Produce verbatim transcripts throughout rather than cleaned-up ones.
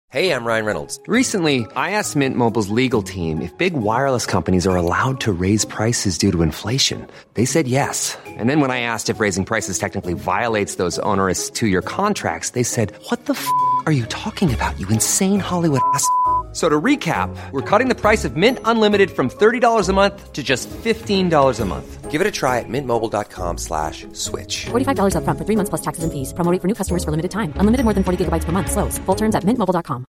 Hey, I'm Ryan Reynolds. Recently, I asked Mint Mobile's legal team if big wireless companies are allowed to raise prices due to inflation. They said yes. And then when I asked if raising prices technically violates those onerous two-year contracts, they said, what the f*** are you talking about, you insane Hollywood ass f- So to recap, we're cutting the price of Mint Unlimited from thirty dollars a month to just fifteen dollars a month. Give it a try at mintmobile.com slash switch. forty-five dollars up front for three months plus taxes and fees. Promo rate for new customers for limited time. Unlimited more than forty gigabytes per month. Slows full terms at mint mobile dot com.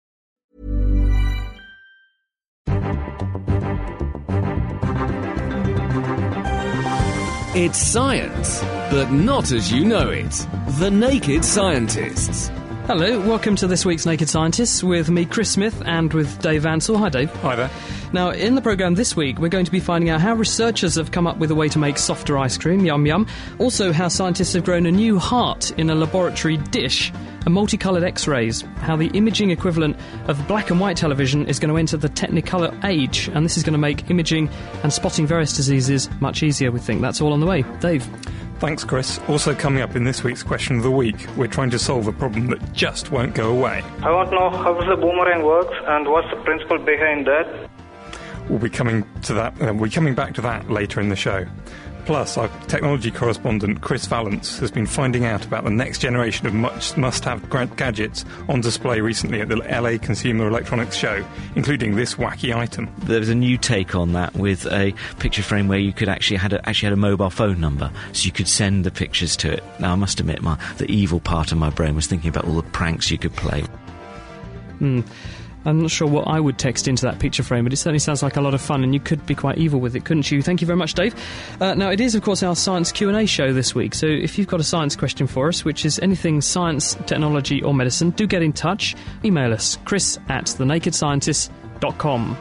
It's science, but not as you know it. The Naked Scientists. Hello, welcome to this week's Naked Scientists with me, Chris Smith, and with Dave Ansell. Hi, Dave. Hi there. Now, in the programme this week, we're going to be finding out how researchers have come up with a way to make softer ice cream, yum yum. Also, how scientists have grown a new heart in a laboratory dish, and multicoloured X-rays, how the imaging equivalent of black and white television is going to enter the Technicolor age, and this is going to make imaging and spotting various diseases much easier, we think. That's all on the way. Dave. Thanks, Chris. Also coming up in this week's Question of the Week, we're trying to solve a problem that just won't go away. I want to know how the boomerang works and what's the principle behind that. We'll be coming to that. Uh, we'll be coming back to that later in the show. Plus, our technology correspondent Chris Valance has been finding out about the next generation of much must-have gadgets on display recently at the L A Consumer Electronics Show, including this wacky item. There was a new take on that with a picture frame where you could actually had a, actually had a mobile phone number, so you could send the pictures to it. Now, I must admit, my the evil part of my brain was thinking about all the pranks you could play. Hmm. I'm not sure what I would text into that picture frame, but it certainly sounds like a lot of fun, and you could be quite evil with it, couldn't you? Thank you very much, Dave. Uh, now, it is, of course, our Science Q and A show this week, so if you've got a science question for us, which is anything science, technology or medicine, do get in touch. Email us, chris at the naked scientists dot com.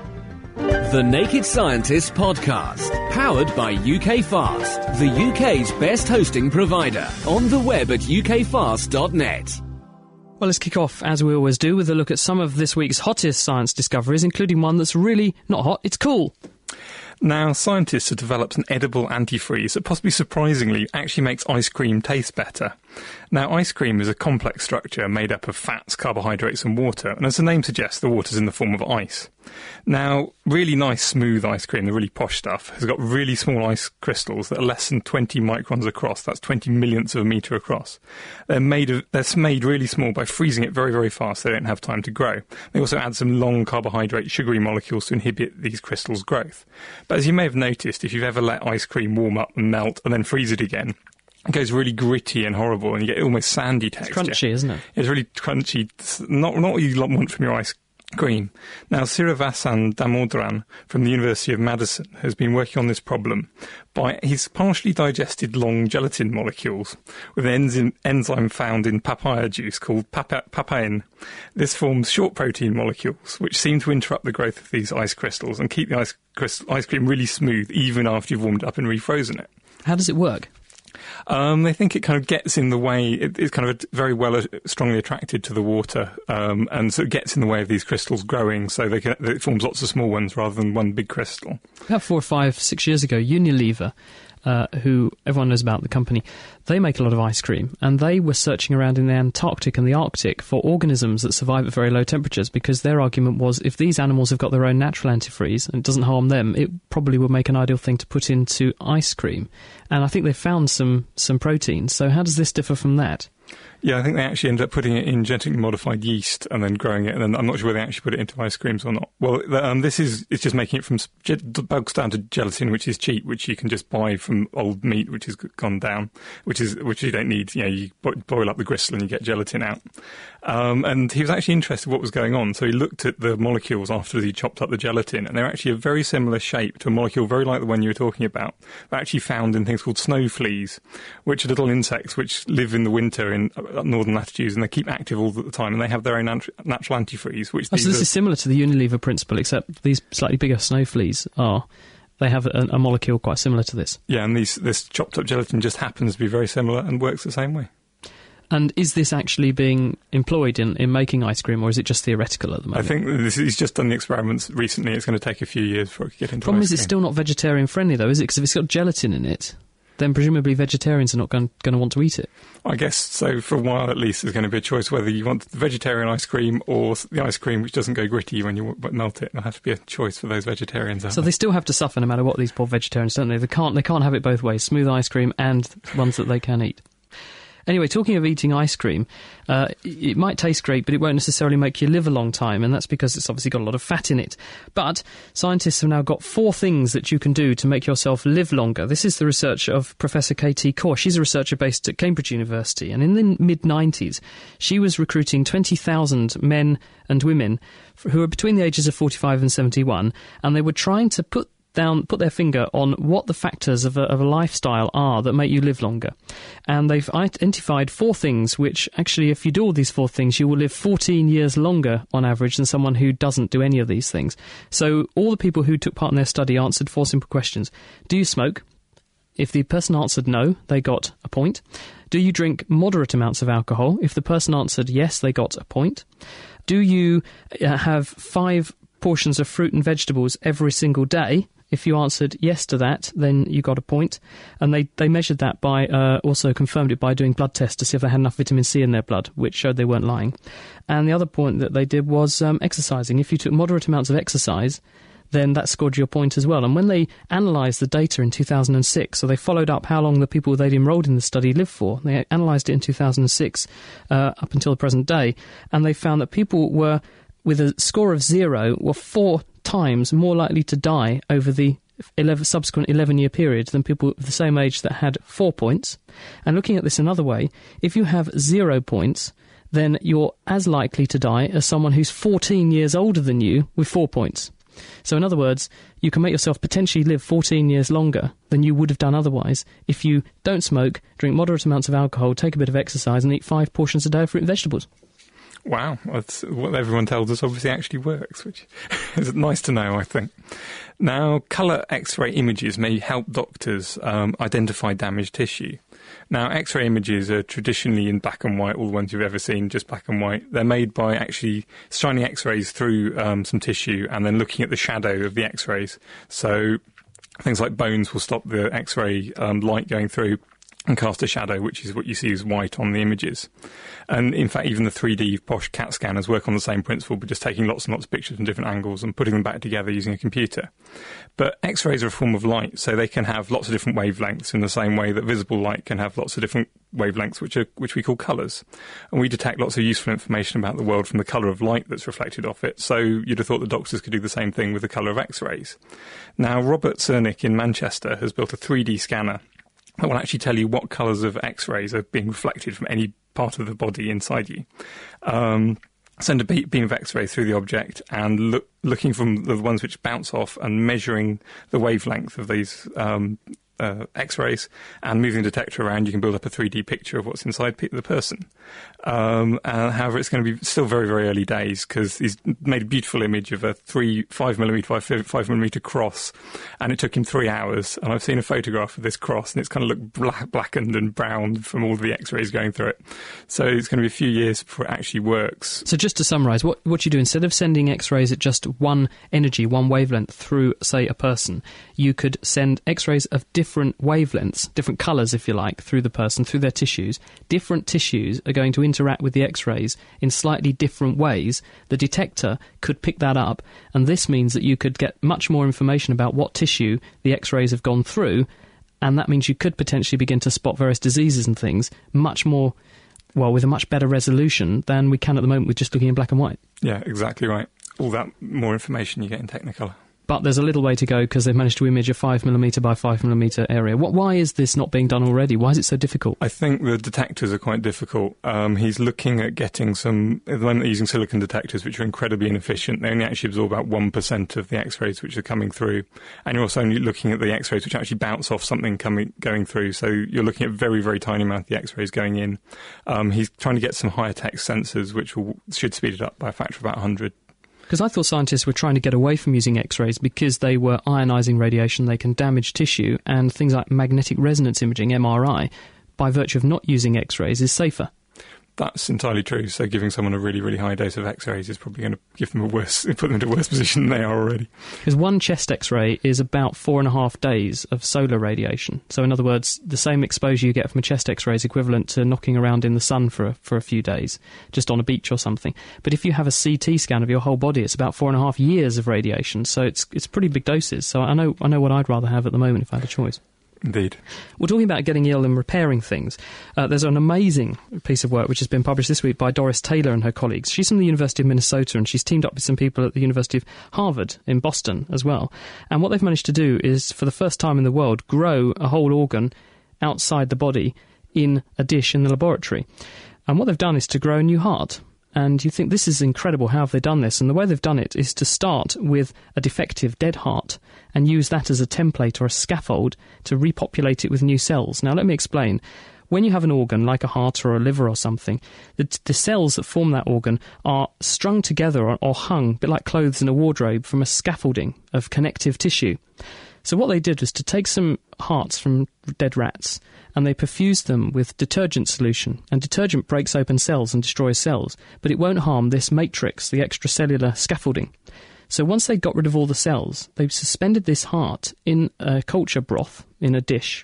The Naked Scientists podcast, powered by U K Fast, the U K's best hosting provider, on the web at u k fast dot net. Well, let's kick off, as we always do, with a look at some of this week's hottest science discoveries, including one that's really not hot, it's cool. Now, scientists have developed an edible antifreeze that possibly surprisingly actually makes ice cream taste better. Now, ice cream is a complex structure made up of fats, carbohydrates and water, and as the name suggests, the water's in the form of ice. Now, really nice, smooth ice cream, the really posh stuff, has got really small ice crystals that are less than twenty microns across. That's twenty millionths of a metre across. They're made of, they're made really small by freezing it very, very fast. They don't have time to grow. They also add some long carbohydrate, sugary molecules to inhibit these crystals' growth. But as you may have noticed, if you've ever let ice cream warm up and melt and then freeze it again, it goes really gritty and horrible, and you get almost sandy texture. It's crunchy, isn't it? It's really crunchy. It's not, not what you want from your ice cream. Now, Srinivasan Damodaran from the University of Madison has been working on this problem by he's partially digested long gelatin molecules with an enzyme, enzyme found in papaya juice called papa, papain. This forms short protein molecules which seem to interrupt the growth of these ice crystals and keep the ice, crystal, ice cream really smooth even after you've warmed it up and refrozen it. How does it work? Um, they think it kind of gets in the way, it, it's kind of very well, uh, strongly attracted to the water, um, and so it gets in the way of these crystals growing, so they can, it forms lots of small ones rather than one big crystal. About four or five, six years ago, Unilever, uh, who everyone knows about the company, they make a lot of ice cream, and they were searching around in the Antarctic and the Arctic for organisms that survive at very low temperatures, because their argument was if these animals have got their own natural antifreeze and it doesn't harm them, it probably would make an ideal thing to put into ice cream. And I think they found some, some protein. So how does this differ from that? Yeah, I think they actually ended up putting it in genetically modified yeast and then growing it, and then I'm not sure whether they actually put it into ice creams or not. Well, um, this is it's just making it from bog standard gelatin, which is cheap, which you can just buy from old meat, which has gone down, which is which you don't need. You know, you boil up the gristle and you get gelatin out. Um, and he was actually interested in what was going on, so he looked at the molecules after he chopped up the gelatin, and they're actually a very similar shape to a molecule very like the one you were talking about, but actually found in things called snow fleas, which are little insects which live in the winter in northern latitudes, and they keep active all the time, and they have their own nat- natural antifreeze. Which oh, so this are, is similar to the Unilever principle, except these slightly bigger snow fleas are... They have a, a molecule quite similar to this. Yeah, and these, this chopped-up gelatin just happens to be very similar and works the same way. And is this actually being employed in, in making ice cream, or is it just theoretical at the moment? I think this, he's just done the experiments recently. It's going to take a few years before it can get into Problem ice is it's cream. still not vegetarian-friendly, though, is it? Because if it's got gelatin in it... then presumably vegetarians are not going, going to want to eat it. I guess so. For a while, at least, there's going to be a choice whether you want the vegetarian ice cream or the ice cream which doesn't go gritty when you melt it. There'll have to be a choice for those vegetarians. So they still have to suffer no matter what, these poor vegetarians, don't they? They can't. They can't have it both ways: smooth ice cream and ones that they can eat. Anyway, talking of eating ice cream, uh, it might taste great, but it won't necessarily make you live a long time, and that's because it's obviously got a lot of fat in it. But scientists have now got four things that you can do to make yourself live longer. This is the research of Professor Katie Kaur. She's a researcher based at Cambridge University, and in the mid nineties, she was recruiting twenty thousand men and women who were between the ages of forty-five and seventy-one, and they were trying to put down, put their finger on what the factors of a, of a lifestyle are that make you live longer. And they've identified four things which, actually, if you do all these four things, you will live fourteen years longer on average than someone who doesn't do any of these things. So all the people who took part in their study answered four simple questions. Do you smoke? If the person answered no, they got a point. Do you drink moderate amounts of alcohol? If the person answered yes, they got a point. Do you uh, have five portions of fruit and vegetables every single day? If you answered yes to that, then you got a point. And they, they measured that by, uh, also confirmed it by doing blood tests to see if they had enough vitamin C in their blood, which showed they weren't lying. And the other point that they did was um, exercising. If you took moderate amounts of exercise, then that scored you a point as well. And when they analysed the data in two thousand six, so they followed up how long the people they'd enrolled in the study lived for, they analysed it in two thousand six uh, up until the present day, and they found that people were, with a score of zero, were four times more likely to die over the eleven, subsequent eleven-year period than people of the same age that had four points. And looking at this another way, if you have zero points, then you're as likely to die as someone who's fourteen years older than you with four points. So in other words, you can make yourself potentially live fourteen years longer than you would have done otherwise if you don't smoke, drink moderate amounts of alcohol, take a bit of exercise and eat five portions a day of fruit and vegetables. Wow, that's what everyone tells us obviously actually works, which is nice to know, I think. Now, colour X-ray images may help doctors um, identify damaged tissue. Now, X-ray images are traditionally in black and white, all the ones you've ever seen, just black and white. They're made by actually shining X-rays through um, some tissue and then looking at the shadow of the X-rays. So things like bones will stop the X-ray um, light going through and cast a shadow, which is what you see as white on the images. And in fact, even the three D posh CAT scanners work on the same principle, but just taking lots and lots of pictures from different angles and putting them back together using a computer. But X-rays are a form of light, so they can have lots of different wavelengths in the same way that visible light can have lots of different wavelengths, which are which we call colours. And we detect lots of useful information about the world from the colour of light that's reflected off it. So you'd have thought the doctors could do the same thing with the colour of X-rays. Now, Robert Cernick in Manchester has built a three D scanner that will actually tell you what colours of X-rays are being reflected from any part of the body inside you. Um, send a beam of X-ray through the object and look, looking from the ones which bounce off and measuring the wavelength of these um, uh, X-rays and moving the detector around, you can build up a three D picture of what's inside pe- the person. Um, uh, however, it's going to be still very, very early days because he's made a beautiful image of a three, five millimetre by five millimetre cross, and it took him three hours. And I've seen a photograph of this cross, and it's kind of looked black, blackened and brown from all the X-rays going through it. So it's going to be a few years before it actually works. So just to summarise, what what you do, instead of sending X-rays at just one energy, one wavelength through, say, a person, you could send X-rays of different wavelengths, different colours, if you like, through the person, through their tissues. Different tissues are going to interact with the X-rays in slightly different ways. The detector could pick that up, and this means that you could get much more information about what tissue the X-rays have gone through, and that means you could potentially begin to spot various diseases and things much more, well, with a much better resolution than we can at the moment with just looking in black and white. Yeah, exactly right. All that more information you get in Technicolor. But there's a little way to go because they've managed to image a five millimetre by five millimetre area. What, why is this not being done already? Why is it so difficult? I think the detectors are quite difficult. Um, he's looking at getting some... At the moment they're using silicon detectors, which are incredibly inefficient. They only actually absorb about one percent of the X-rays which are coming through. And you're also only looking at the X-rays which actually bounce off something coming going through. So you're looking at a very, very tiny amount of the X-rays going in. Um, he's trying to get some higher tech sensors which will, should speed it up by a factor of about one hundred. Because I thought scientists were trying to get away from using X-rays because they were ionising radiation, they can damage tissue, and things like magnetic resonance imaging, M R I, by virtue of not using X-rays, is safer. That's entirely true. So giving someone a really, really high dose of X-rays is probably going to give them a worse, put them into a worse position than they are already. Because one chest X-ray is about four and a half days of solar radiation. So in other words, the same exposure you get from a chest X-ray is equivalent to knocking around in the sun for a, for a few days, just on a beach or something. But if you have a C T scan of your whole body, it's about four and a half years of radiation. So it's it's pretty big doses. So I know I know what I'd rather have at the moment if I had a choice. Indeed. We're talking about getting ill and repairing things. Uh, there's an amazing piece of work which has been published this week by Doris Taylor and her colleagues. She's from the University of Minnesota, and she's teamed up with some people at the University of Harvard in Boston as well. And what they've managed to do is, for the first time in the world, grow a whole organ outside the body in a dish in the laboratory. And what they've done is to grow a new heart. And you think, this is incredible, how have they done this? And the way they've done it is to start with a defective dead heart and use that as a template or a scaffold to repopulate it with new cells. Now, let me explain. When you have an organ, like a heart or a liver or something, the, the cells that form that organ are strung together or, or hung, a bit like clothes in a wardrobe, from a scaffolding of connective tissue. So what they did was to take some hearts from dead rats and they perfused them with detergent solution. And detergent breaks open cells and destroys cells, but it won't harm this matrix, the extracellular scaffolding. So once they got rid of all the cells, they suspended this heart in a culture broth in a dish.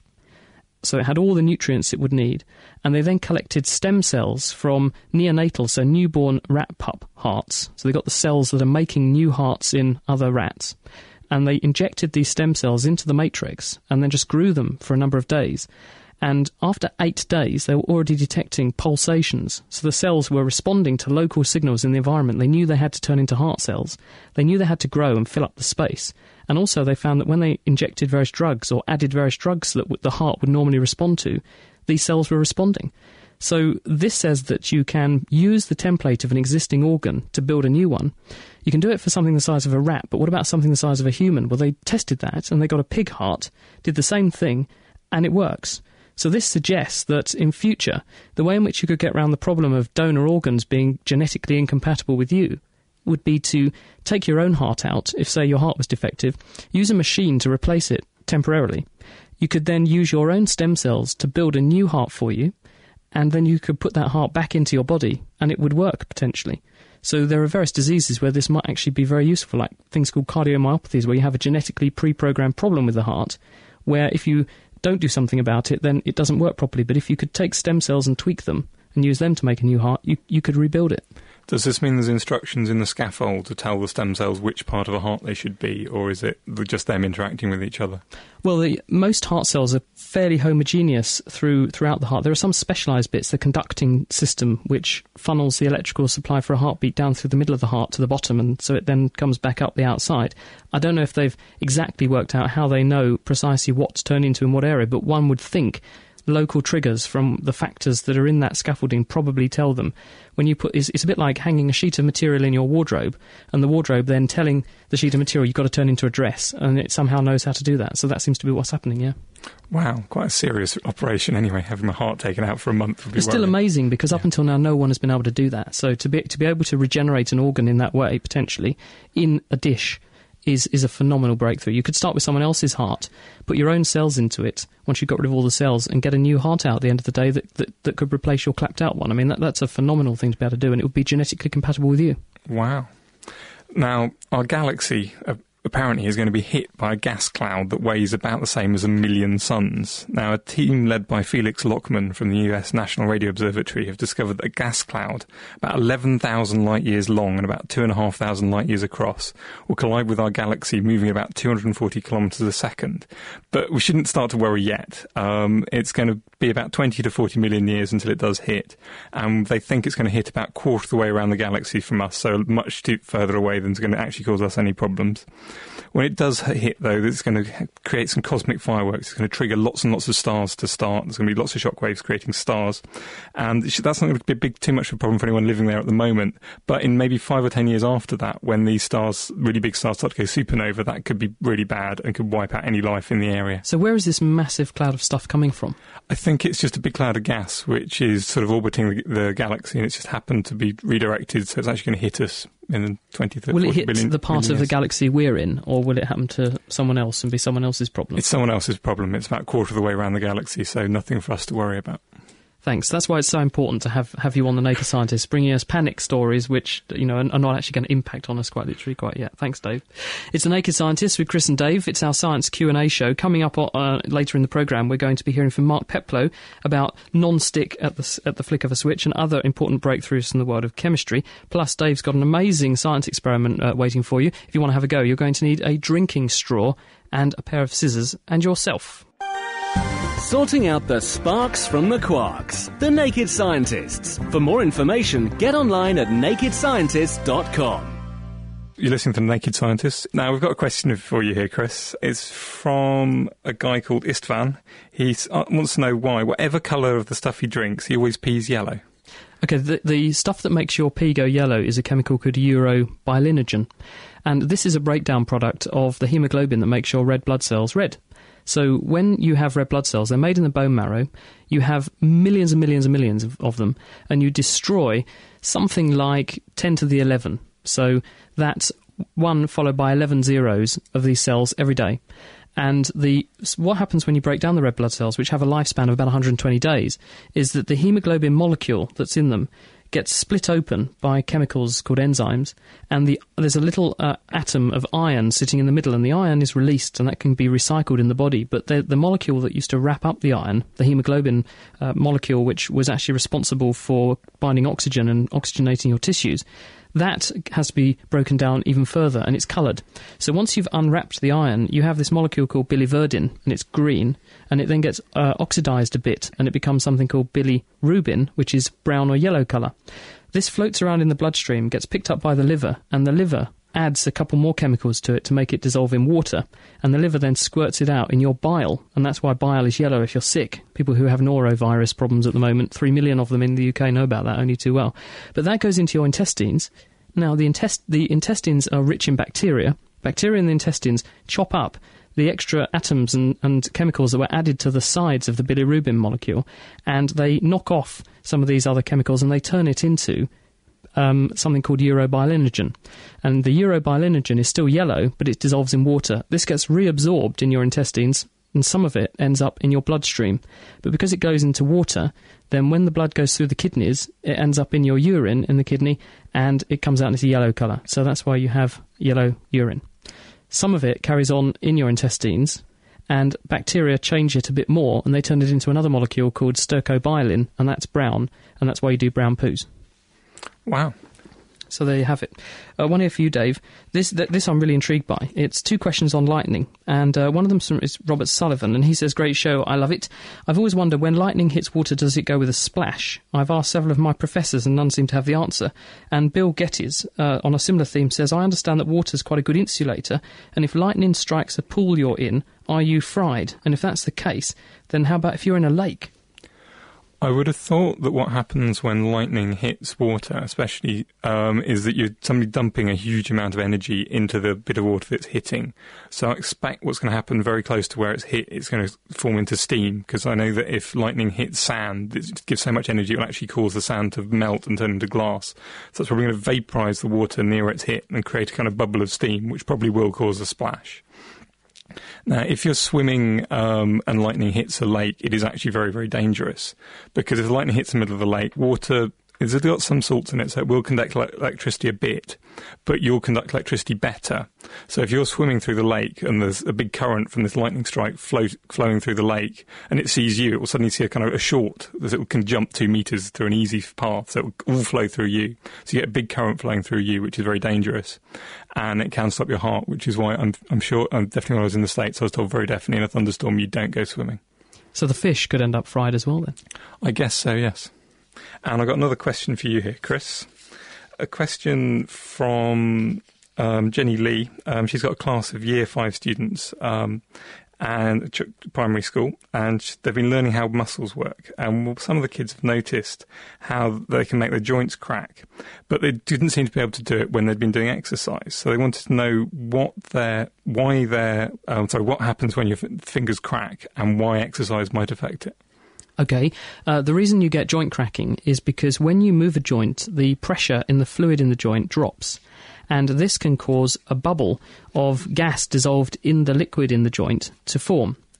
So it had all the nutrients it would need. And they then collected stem cells from neonatal, so newborn rat pup hearts. So they got the cells that are making new hearts in other rats. And they injected these stem cells into the matrix and then just grew them for a number of days. And after eight days, they were already detecting pulsations. So the cells were responding to local signals in the environment. They knew they had to turn into heart cells. They knew they had to grow and fill up the space. And also they found that when they injected various drugs or added various drugs that the heart would normally respond to, these cells were responding. So this says that you can use the template of an existing organ to build a new one. You can do it for something the size of a rat, but what about something the size of a human? Well, they tested that, and they got a pig heart, did the same thing, and it works. So this suggests that in future, the way in which you could get around the problem of donor organs being genetically incompatible with you would be to take your own heart out, if, say, your heart was defective, use a machine to replace it temporarily. You could then use your own stem cells to build a new heart for you, and then you could put that heart back into your body, and it would work, potentially. So there are various diseases where this might actually be very useful, like things called cardiomyopathies, where you have a genetically pre-programmed problem with the heart, where if you don't do something about it, then it doesn't work properly. But if you could take stem cells and tweak them and use them to make a new heart, you, you could rebuild it. Does this mean there's instructions in the scaffold to tell the stem cells which part of a heart they should be, or is it just them interacting with each other? Well, the, most heart cells are fairly homogeneous through throughout the heart. There are some specialised bits, the conducting system, which funnels the electrical supply for a heartbeat down through the middle of the heart to the bottom, and so it then comes back up the outside. I don't know if they've exactly worked out how they know precisely what to turn into in what area, but one would think local triggers from the factors that are in that scaffolding probably tell them. When you put, it's, it's a bit like hanging a sheet of material in your wardrobe, and the wardrobe then telling the sheet of material you've got to turn into a dress, and it somehow knows how to do that. So that seems to be what's happening, yeah. Wow, quite a serious operation anyway, having my heart taken out for a month would be It's still worrying. amazing, because yeah. up until now no one has been able to do that. So to be, to be able to regenerate an organ in that way, potentially, in a dish, is is a phenomenal breakthrough. You could start with someone else's heart, put your own cells into it once you've got rid of all the cells, and get a new heart out at the end of the day that, that, that could replace your clapped out one. I mean, that, that's a phenomenal thing to be able to do, and it would be genetically compatible with you. Wow. Now, our galaxy uh, apparently is going to be hit by a gas cloud that weighs about the same as a million suns. Now, a team led by Felix Lochman from the U S National Radio Observatory have discovered that a gas cloud about eleven thousand light years long and about two thousand five hundred light years across will collide with our galaxy, moving at about two hundred forty kilometres a second. But we shouldn't start to worry yet. Um, it's going to be about twenty to forty million years until it does hit. And they think it's going to hit about a quarter of the way around the galaxy from us, so much too further away than it's going to actually cause us any problems. When it does hit, though, it's going to create some cosmic fireworks. It's going to trigger lots and lots of stars to start. There's going to be lots of shockwaves creating stars. And that's not going to be big, too much of a problem for anyone living there at the moment. But in maybe five or ten years after that, when these stars, really big stars, start to go supernova, that could be really bad and could wipe out any life in the area. So where is this massive cloud of stuff coming from? I think it's just a big cloud of gas which is sort of orbiting the, the galaxy, and it's just happened to be redirected, so it's actually going to hit us in the twenty, thirty, Will it hit billion, the part of years. the galaxy we're in, or will it happen to someone else and be someone else's problem? It's someone else's problem. It's about a quarter of the way around the galaxy, so nothing for us to worry about. Thanks. That's why it's so important to have, have you on The Naked Scientist, bringing us panic stories which, you know, are not actually going to impact on us quite literally quite yet. Thanks, Dave. It's The Naked Scientist with Chris and Dave. It's our science Q and A show. Coming up uh, later in the programme, we're going to be hearing from Mark Peplow about non-stick at the, at the flick of a switch and other important breakthroughs in the world of chemistry. Plus, Dave's got an amazing science experiment uh, waiting for you. If you want to have a go, you're going to need a drinking straw and a pair of scissors and yourself. Sorting out the sparks from the quarks. The Naked Scientists. For more information, get online at naked scientists dot com. You're listening to The Naked Scientists. Now, we've got a question for you here, Chris. It's from a guy called Istvan. He uh, wants to know why, whatever colour of the stuff he drinks, he always pees yellow. Okay, the, the stuff that makes your pee go yellow is a chemical called urobilinogen. And this is a breakdown product of the haemoglobin that makes your red blood cells red. So when you have red blood cells, they're made in the bone marrow, you have millions and millions and millions of, of them, and you destroy something like ten to the eleven. So that's one followed by eleven zeros of these cells every day. And the what happens when you break down the red blood cells, which have a lifespan of about one hundred twenty days, is that the haemoglobin molecule that's in them gets split open by chemicals called enzymes, and the, there's a little uh, atom of iron sitting in the middle, and the iron is released, and that can be recycled in the body. But the, the molecule that used to wrap up the iron, the haemoglobin uh, molecule, which was actually responsible for binding oxygen and oxygenating your tissues, that has to be broken down even further, and it's coloured. So once you've unwrapped the iron, you have this molecule called biliverdin, and it's green, and it then gets uh, oxidised a bit, and it becomes something called bilirubin, which is brown or yellow colour. This floats around in the bloodstream, gets picked up by the liver, and the liver adds a couple more chemicals to it to make it dissolve in water, and the liver then squirts it out in your bile, and that's why bile is yellow if you're sick. People who have norovirus problems at the moment, three million of them in the U K know about that only too well. But that goes into your intestines. Now, the, intest- the intestines are rich in bacteria. Bacteria in the intestines chop up the extra atoms and, and chemicals that were added to the sides of the bilirubin molecule, and they knock off some of these other chemicals and they turn it into Um, something called urobilinogen. And the urobilinogen is still yellow, but it dissolves in water. This gets reabsorbed in your intestines, and some of it ends up in your bloodstream. But because it goes into water, then when the blood goes through the kidneys, it ends up in your urine in the kidney, and it comes out into yellow colour. So that's why you have yellow urine. Some of it carries on in your intestines, and bacteria change it a bit more, and they turn it into another molecule called stercobilin, and that's brown, and that's why you do brown poos. Wow. So there you have it. Uh, one here for you, Dave. This th- this I'm really intrigued by. It's two questions on lightning, and uh, one of them is Robert Sullivan, and he says, "Great show, I love it. I've always wondered, when lightning hits water, does it go with a splash? I've asked several of my professors, and none seem to have the answer." And Bill Geddes, uh, on a similar theme, says, "I understand that water's quite a good insulator, and if lightning strikes a pool you're in, are you fried? And if that's the case, then how about if you're in a lake?" I would have thought that what happens when lightning hits water, especially, um, is that you're somebody dumping a huge amount of energy into the bit of water that's hitting. So I expect what's going to happen very close to where it's hit, it's going to form into steam, because I know that if lightning hits sand, it gives so much energy it will actually cause the sand to melt and turn into glass. So it's probably going to vaporise the water near its hit and create a kind of bubble of steam, which probably will cause a splash. Now, if you're swimming um, and lightning hits a lake, it is actually very, very dangerous, because if lightning hits the middle of the lake, water has got some salts in it, so it will conduct le- electricity a bit, but you'll conduct electricity better. So if you're swimming through the lake and there's a big current from this lightning strike flow- flowing through the lake, and it sees you, it will suddenly see a kind of a short, as it can jump two metres through an easy path, so it will all flow through you. So you get a big current flowing through you, which is very dangerous. And it can stop your heart, which is why I'm, I'm sure, I'm definitely when I was in the States, I was told very definitely in a thunderstorm you don't go swimming. So the fish could end up fried as well, then? I guess so, yes. And I've got another question for you here, Chris. A question from um, Jenny Lee. Um, she's got a class of year five students um, and ch- primary school, and they've been learning how muscles work. And some of the kids have noticed how they can make their joints crack, but they didn't seem to be able to do it when they'd been doing exercise. So they wanted to know what their, why their, um, sorry, what happens when your f- fingers crack and why exercise might affect it. Okay, uh, the reason you get joint cracking is because when you move a joint, the pressure in the fluid in the joint drops, and this can cause a bubble of gas dissolved in the liquid in the joint to form.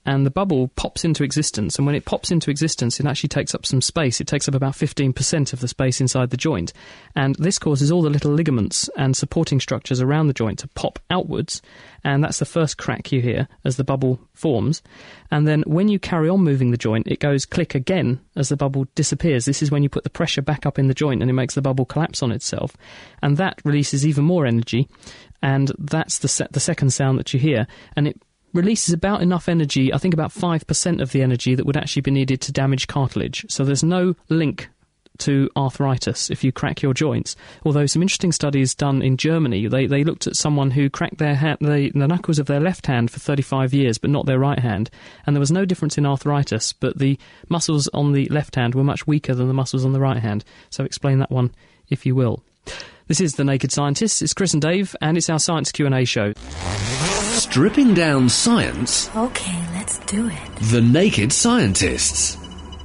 and the bubble pops into existence, and when it pops into existence, it actually takes up some space. It takes up about fifteen percent of the space inside the joint, and this causes all the little ligaments and supporting structures around the joint to pop outwards, and that's the first crack you hear as the bubble forms. And then when you carry on moving the joint, it goes click again as the bubble disappears. This is when you put the pressure back up in the joint and it makes the bubble collapse on itself, and that releases even more energy, and that's the se- the second sound that you hear, and it releases about enough energy, I think about five percent of the energy that would actually be needed to damage cartilage. So there's no link to arthritis if you crack your joints. Although some interesting studies done in Germany, they, they looked at someone who cracked their ha- the, the knuckles of their left hand for thirty-five years, but not their right hand, and there was no difference in arthritis, but the muscles on the left hand were much weaker than the muscles on the right hand. So explain that one, if you will. This is The Naked Scientists. It's Chris and Dave, and it's our Science Q and A show. Stripping down science. Okay, let's do it. The Naked Scientists.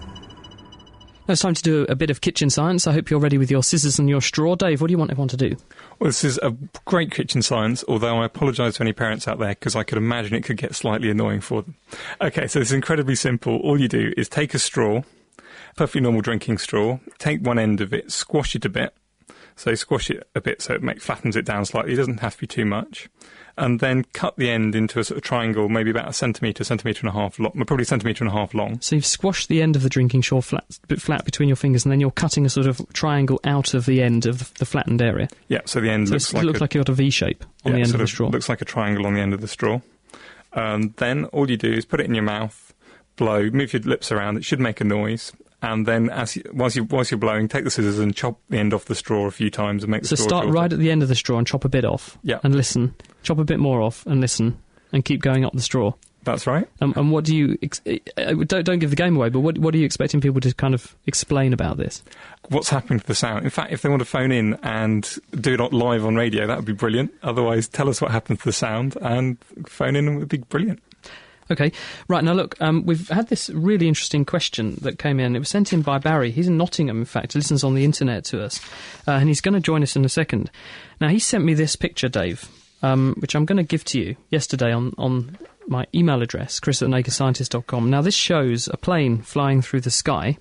Now it's time to do a bit of kitchen science. I hope you're ready with your scissors and your straw. Dave, what do you want everyone to do? Well, this is a great kitchen science, although I apologise to any parents out there because I could imagine it could get slightly annoying for them. Okay, so it's incredibly simple. All you do is take a straw, perfectly normal drinking straw, take one end of it, squash it a bit. So squash it a bit so it make, flattens it down slightly. It doesn't have to be too much. And then cut the end into a sort of triangle, maybe about a centimetre, centimetre and a half long, probably a centimetre and a half long. So you've squashed the end of the drinking straw flat, bit flat between your fingers, and then you're cutting a sort of triangle out of the end of the flattened area. Yeah, so the end so looks it like looks a, like you've got a V shape on yeah, the end sort of the straw. Looks like a triangle on the end of the straw. Um, then all you do is put it in your mouth, blow, move your lips around. It should make a noise. And then, as you, whilst, you, whilst you're blowing, take the scissors and chop the end off the straw a few times and make the so straw start shorter. right at the end of the straw and chop a bit off. Yeah. And listen. Chop a bit more off and listen. And keep going up the straw. That's right. Um, and what do you... Ex- uh, don't, don't give the game away, but what, what are you expecting people to kind of explain about this? What's happening to the sound? In fact, if they want to phone in and do it live on radio, that would be brilliant. Otherwise, tell us what happened to the sound and phone in and it would be brilliant. Okay, right, now look, um, we've had this really interesting question that came in. It was sent in by Barry. He's in Nottingham, in fact. He listens on the internet to us. Uh, and he's going to join us in a second. Now, he sent me this picture, Dave, um, which I'm going to give to you yesterday on, on my email address, chris at the naked scientist dot com. Now, this shows a plane flying through the sky.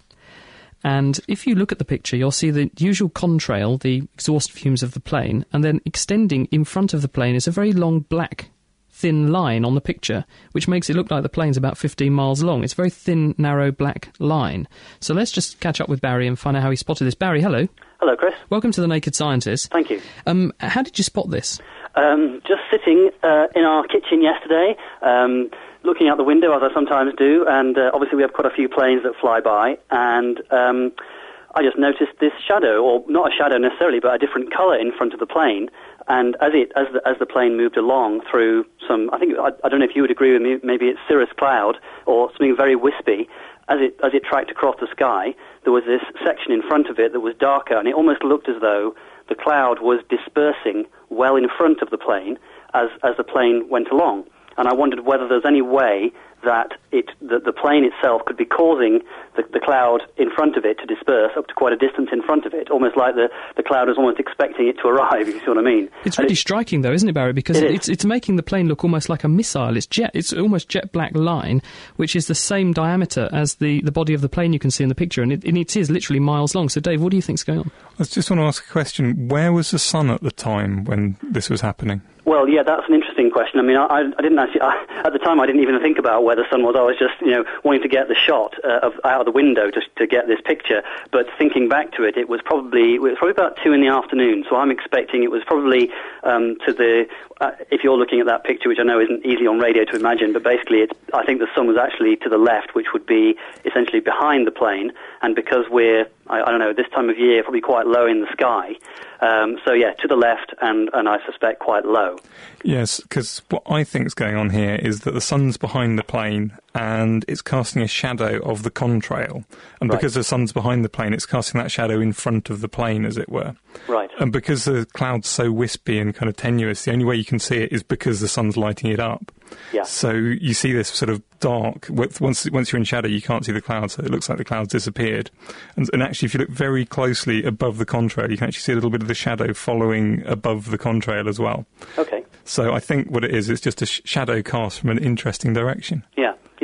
And if you look at the picture, you'll see the usual contrail, the exhaust fumes of the plane, and then extending in front of the plane is a very long black thin line on the picture, which makes it look like the plane's about fifteen miles long. It's a very thin, narrow, black line. So let's just catch up with Barry and find out how he spotted this. Barry, hello. Hello, Chris. Welcome to The Naked Scientist. Thank you. Um, how did you spot this? Um, just sitting uh, in our kitchen yesterday, um, looking out the window, as I sometimes do, and uh, obviously we have quite a few planes that fly by, and um, I just noticed this shadow, or not a shadow necessarily, but a different colour in front of the plane. And as it as the, as the plane moved along through some, I think I, I don't know if you would agree with me, maybe it's cirrus cloud or something very wispy. As it as it tracked across the sky, there was this section in front of it that was darker, and it almost looked as though the cloud was dispersing well in front of the plane as as the plane went along. And I wondered whether there's any way that it the, the plane itself could be causing the, the cloud in front of it to disperse up to quite a distance in front of it, almost like the, the cloud was almost expecting it to arrive, if you see what I mean. It's really it's, striking, though, isn't it, Barry? Because it it's it's making the plane look almost like a missile. It's jet. It's almost jet black line, which is the same diameter as the, the body of the plane you can see in the picture, and it, and it is literally miles long. So, Dave, what do you think's going on? I just want to ask a question. Where was the sun at the time when this was happening? Well, yeah, that's an interesting question. I mean, I, I didn't actually, I, at the time I didn't even think about where the sun was. I was just, you know, wanting to get the shot uh, of, out of the window to, to get this picture. But thinking back to it, it was probably, it was probably about two in the afternoon. So I'm expecting it was probably um, to the, uh, if you're looking at that picture, which I know isn't easy on radio to imagine, but basically it's, I think the sun was actually to the left, which would be essentially behind the plane. And because we're, I, I don't know, this time of year, probably quite low in the sky. Um, so, yeah, to the left, and, and I suspect quite low. Yes, because what I think is going on here is that the sun's behind the plane and it's casting a shadow of the contrail. And Right. because the sun's behind the plane, it's casting that shadow in front of the plane, as it were. Right. And because the cloud's so wispy and kind of tenuous, the only way you can see it is because the sun's lighting it up. Yeah. So you see this sort of dark, once once you're in shadow, you can't see the cloud, so it looks like the cloud's disappeared. And, and actually, if you look very closely above the contrail, you can actually see a little bit of the shadow following above the contrail as well. Okay. So I think what it is, it's just a sh- shadow cast from an interesting direction. Yeah. Yeah,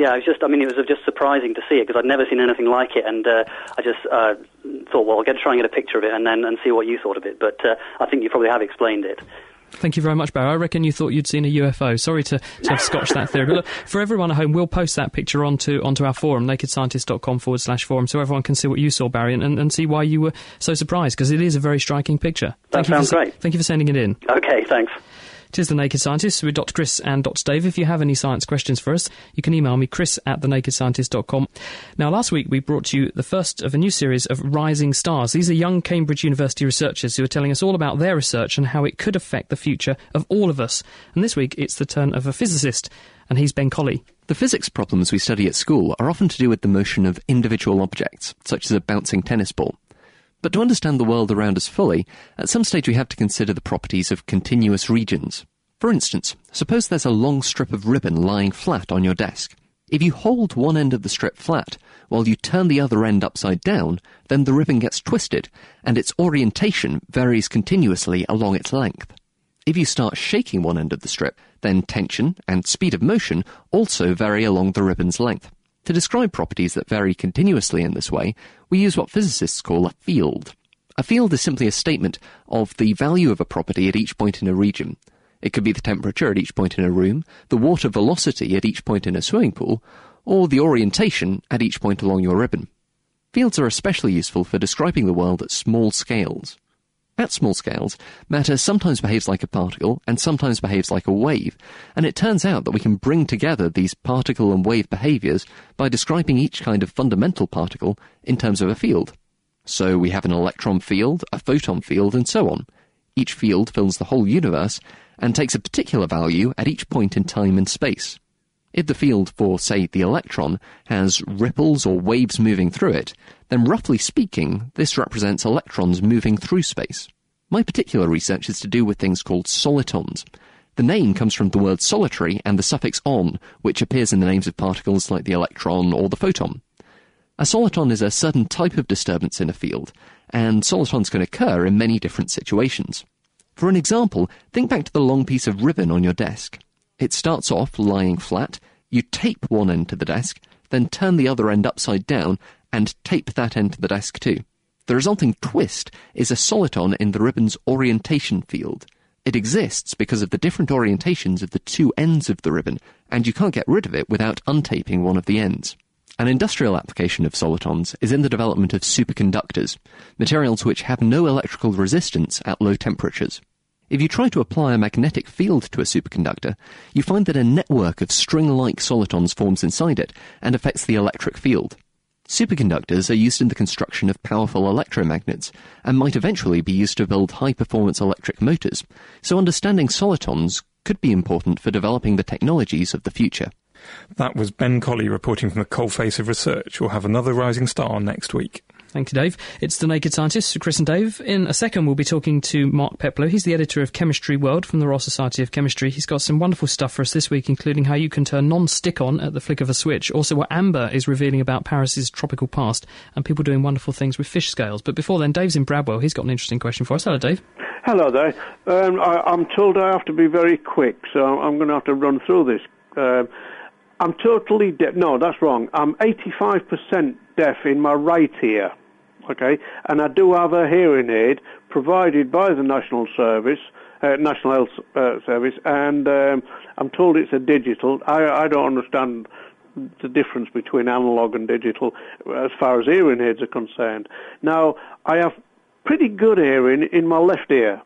yeah, it was just, I mean, it was just surprising to see it because I'd never seen anything like it, and uh, I just uh, thought, well, I'll get try and get a picture of it and then and see what you thought of it. But uh, I think you probably have explained it. Thank you very much, Barry. I reckon you thought you'd seen a U F O. Sorry to, to have scotched that theory. But look, for everyone at home, we'll post that picture onto onto our forum, nakedscientist.com forward slash forum, so everyone can see what you saw, Barry, and, and, and see why you were so surprised, because it is a very striking picture. That thank sounds you for, great. Thank you for sending it in. Okay, thanks. It is The Naked Scientist with Doctor Chris and Doctor Dave. If you have any science questions for us, you can email me, chris at the naked scientist dot com. Now, last week we brought you the first of a new series of Rising Stars. These are young Cambridge University researchers who are telling us all about their research and how it could affect the future of all of us. And this week it's the turn of a physicist, and he's Ben Colley. The physics problems we study at school are often to do with the motion of individual objects, such as a bouncing tennis ball. But to understand the world around us fully, at some stage we have to consider the properties of continuous regions. For instance, suppose there's a long strip of ribbon lying flat on your desk. If you hold one end of the strip flat, while you turn the other end upside down, then the ribbon gets twisted, and its orientation varies continuously along its length. If you start shaking one end of the strip, then tension and speed of motion also vary along the ribbon's length. To describe properties that vary continuously in this way, we use what physicists call a field. A field is simply a statement of the value of a property at each point in a region. It could be the temperature at each point in a room, the water velocity at each point in a swimming pool, or the orientation at each point along your ribbon. Fields are especially useful for describing the world at small scales. At small scales, matter sometimes behaves like a particle and sometimes behaves like a wave, and it turns out that we can bring together these particle and wave behaviors by describing each kind of fundamental particle in terms of a field. So we have an electron field, a photon field, and so on. Each field fills the whole universe and takes a particular value at each point in time and space. If the field for, say, the electron has ripples or waves moving through it, then roughly speaking, this represents electrons moving through space. My particular research is to do with things called solitons. The name comes from the word solitary and the suffix on, which appears in the names of particles like the electron or the photon. A soliton is a certain type of disturbance in a field, and solitons can occur in many different situations. For an example, think back to the long piece of ribbon on your desk. It starts off lying flat, you tape one end to the desk, then turn the other end upside down and tape that end to the desk too. The resulting twist is a soliton in the ribbon's orientation field. It exists because of the different orientations of the two ends of the ribbon, and you can't get rid of it without untaping one of the ends. An industrial application of solitons is in the development of superconductors, materials which have no electrical resistance at low temperatures. If you try to apply a magnetic field to a superconductor, you find that a network of string-like solitons forms inside it and affects the electric field. Superconductors are used in the construction of powerful electromagnets and might eventually be used to build high-performance electric motors, so understanding solitons could be important for developing the technologies of the future. That was Ben Colley reporting from the coalface of research. We'll have another rising star next week. Thank you, Dave. It's The Naked Scientist, Chris and Dave. In a second, we'll be talking to Mark Peplow. He's the editor of Chemistry World from the Royal Society of Chemistry. He's got some wonderful stuff for us this week, including how you can turn non-stick on at the flick of a switch, also what Amber is revealing about Paris's tropical past, and people doing wonderful things with fish scales. But before then, Dave's in Bradwell. He's got an interesting question for us. Hello, Dave. Hello there. Um, I, I'm told I have to be very quick, so I'm going to have to run through this. Uh, I'm totally deaf. No, that's wrong. I'm eighty-five percent deaf in my right ear. Okay, and I do have a hearing aid provided by the National Service, uh, National Health uh, Service, and um, I'm told it's a digital. I, I don't understand the difference between analog and digital as far as hearing aids are concerned. Now, I have pretty good hearing in my left ear.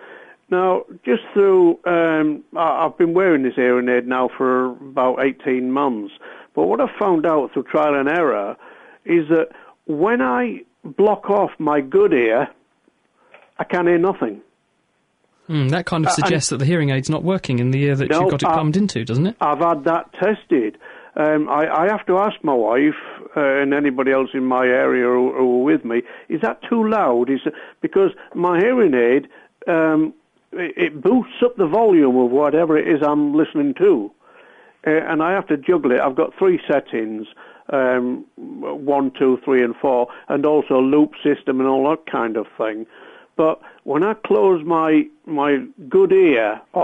Now, just through, um, I, I've been wearing this hearing aid now for about eighteen months, but what I've found out through trial and error is that when I block off my good ear, I can't hear nothing. Mm, that kind of suggests uh, that the hearing aid's not working in the ear that no, you've got it I, plumbed into, doesn't it? I've had that tested. Um, I, I have to ask my wife uh, and anybody else in my area who, who are with me, is that too loud? Is it, because my hearing aid, um, it, it boosts up the volume of whatever it is I'm listening to. Uh, and I have to juggle it. I've got three settings. Um, one, two, three, and four, and also loop system and all that kind of thing. But when I close my my good ear off,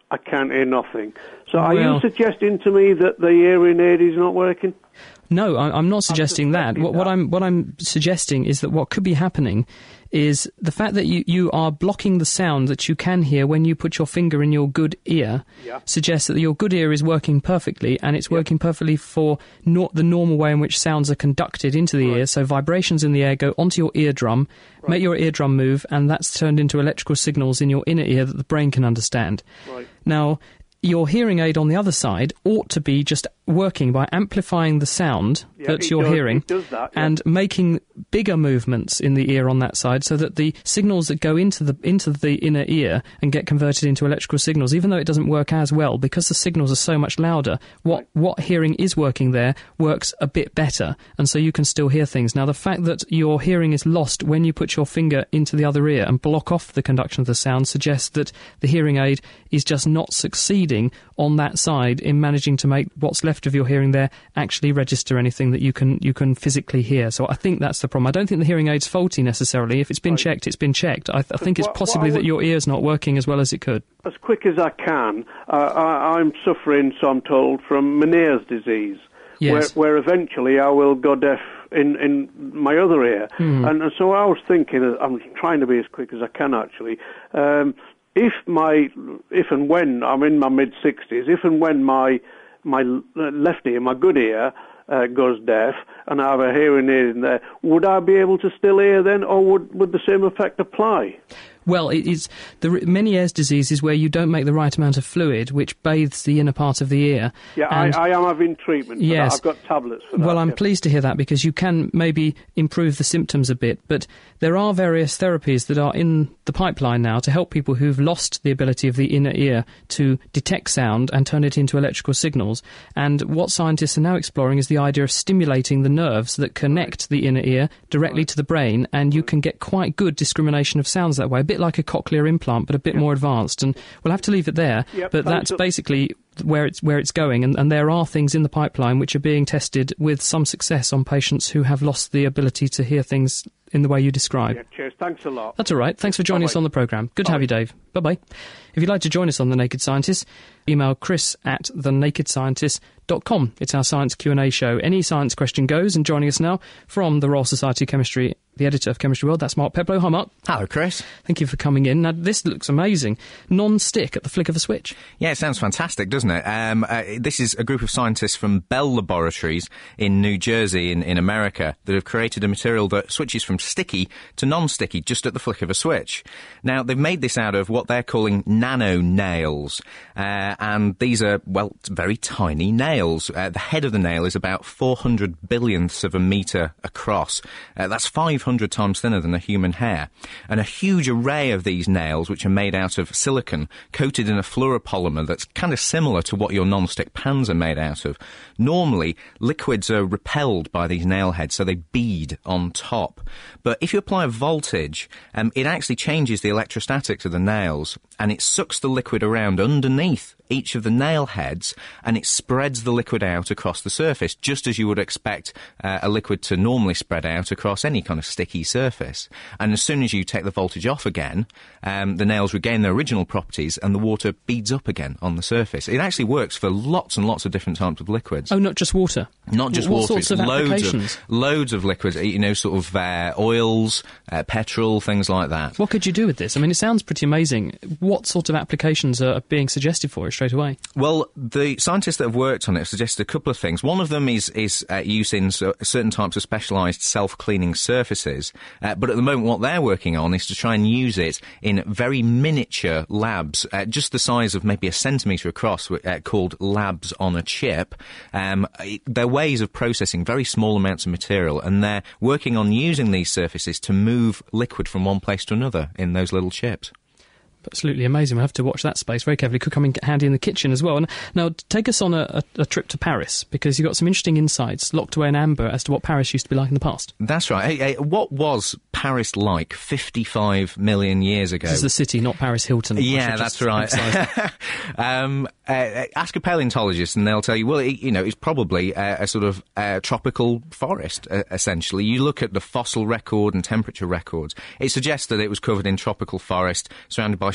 I can't hear nothing. So are Well- you suggesting to me that the hearing aid is not working? No, I- I'm not suggesting that. What, what I'm what I'm suggesting is that what could be happening is the fact that you, you are blocking the sound that you can hear when you put your finger in your good ear Yeah. suggests that your good ear is working perfectly, and it's working perfectly for nor- the normal way in which sounds are conducted into the ear. So vibrations in the air go onto your eardrum, make your eardrum move, and that's turned into electrical signals in your inner ear that the brain can understand. Right. Now, your hearing aid on the other side ought to be just working by amplifying the sound Yeah, that it you're does- hearing it does that, yeah. and making bigger movements in the ear on that side, so that the signals that go into the into the inner ear and get converted into electrical signals, even though it doesn't work as well because the signals are so much louder, what Right. what hearing is working there works a bit better, and so you can still hear things. Now, the fact that your hearing is lost when you put your finger into the other ear and block off the conduction of the sound suggests that the hearing aid is just not succeeding on that side in managing to make what's left of your hearing there actually register anything that you can you can physically hear. So I think that's the problem. I don't think the hearing aid's faulty necessarily. If it's been Right. checked, it's been checked. I, th- I think it's what- what possibly I that would- your ear's not working as well as it could. As quick as I can, uh, I, I'm suffering, so I'm told, from Meniere's disease, Yes. where, where eventually I will go deaf in, in my other ear. Hmm. And, and so I was thinking, I'm trying to be as quick as I can actually, um, if my, if and when, I'm in my mid-sixties, if and when my, my left ear, my good ear, uh, goes deaf, and I have a hearing aid in there, would I be able to still hear then, or would, would the same effect apply? Well, it is the Meniere's disease is where you don't make the right amount of fluid, which bathes the inner part of the ear. Yeah, And- I, I am having treatment for Yes. that. I've got tablets for that. Well, I'm yeah. pleased to hear that, because you can maybe improve the symptoms a bit. But there are various therapies that are in the pipeline now to help people who've lost the ability of the inner ear to detect sound and turn it into electrical signals. And what scientists are now exploring is the idea of stimulating the nerves that connect the inner ear directly to the brain, and you can get quite good discrimination of sounds that way, a bit like a cochlear implant, but a bit more advanced. And we'll have to leave it there. Yep, but thanks that's a- basically where it's where it's going, and, and there are things in the pipeline which are being tested with some success on patients who have lost the ability to hear things in the way you describe. Yeah, cheers. Thanks a lot. That's all right. Thanks for joining us Bye-bye. on the programme. Good to have you, Dave. Bye-bye. If you'd like to join us on The Naked Scientist, email chris at the naked scientist dot com. It's our science Q and A show. Any science question goes, and joining us now from the Royal Society of Chemistry, the editor of Chemistry World, that's Mark Peplow. Hi, Mark. Hello, Chris. Thank you for coming in. Now, this looks amazing. Non-stick at the flick of a switch. Yeah, it sounds fantastic, doesn't it? Um, uh, this is a group of scientists from Bell Laboratories in New Jersey in, in America that have created a material that switches from sticky to non-sticky just at the flick of a switch. Now, they've made this out of what they're calling nano nails, uh, and these are, well, very tiny nails. Uh, the head of the nail is about four hundred billionths of a metre across. Uh, that's five hundred times thinner than a human hair. And a huge array of these nails, which are made out of silicon, coated in a fluoropolymer that's kind of similar to what your non-stick pans are made out of. Normally, liquids are repelled by these nail heads, so they bead on top. But if you apply a voltage, um, it actually changes the electrostatics of the nails, and it sucks the liquid around underneath each of the nail heads, and it spreads the liquid out across the surface, just as you would expect uh, a liquid to normally spread out across any kind of sticky surface. And as soon as you take the voltage off again, um, the nails regain their original properties, and the water beads up again on the surface. It actually works for lots and lots of different types of liquids. Oh, not just water? Not just what water, sorts it's of loads applications? of loads of liquids, you know, sort of uh, oils, uh, petrol, things like that. What could you do with this? I mean, it sounds pretty amazing. What sort of applications are being suggested for it straight away? Well, the scientists that have worked on it have suggested a couple of things. One of them is is uh, use in so, certain types of specialised self-cleaning surfaces. Uh, but at the moment, what they're working on is to try and use it in very miniature labs, uh, just the size of maybe a centimetre across, uh, called labs on a chip. Um, it, they're ways of processing very small amounts of material, and they're working on using these surfaces to move liquid from one place to another in those little chips. Absolutely amazing. We'll have to watch that space very carefully. Could come in handy in the kitchen as well. And now, take us on a, a, a trip to Paris, because you've got some interesting insights locked away in amber as to what Paris used to be like in the past. That's right. Hey, hey, what was Paris like fifty-five million years ago? This is the city, not Paris Hilton. I Yeah, should that's just emphasise right. that. um, uh, ask a paleontologist and they'll tell you, well, it, you know, it's probably a, a sort of uh, tropical forest, uh, essentially. You look at the fossil record and temperature records, it suggests that it was covered in tropical forest, surrounded by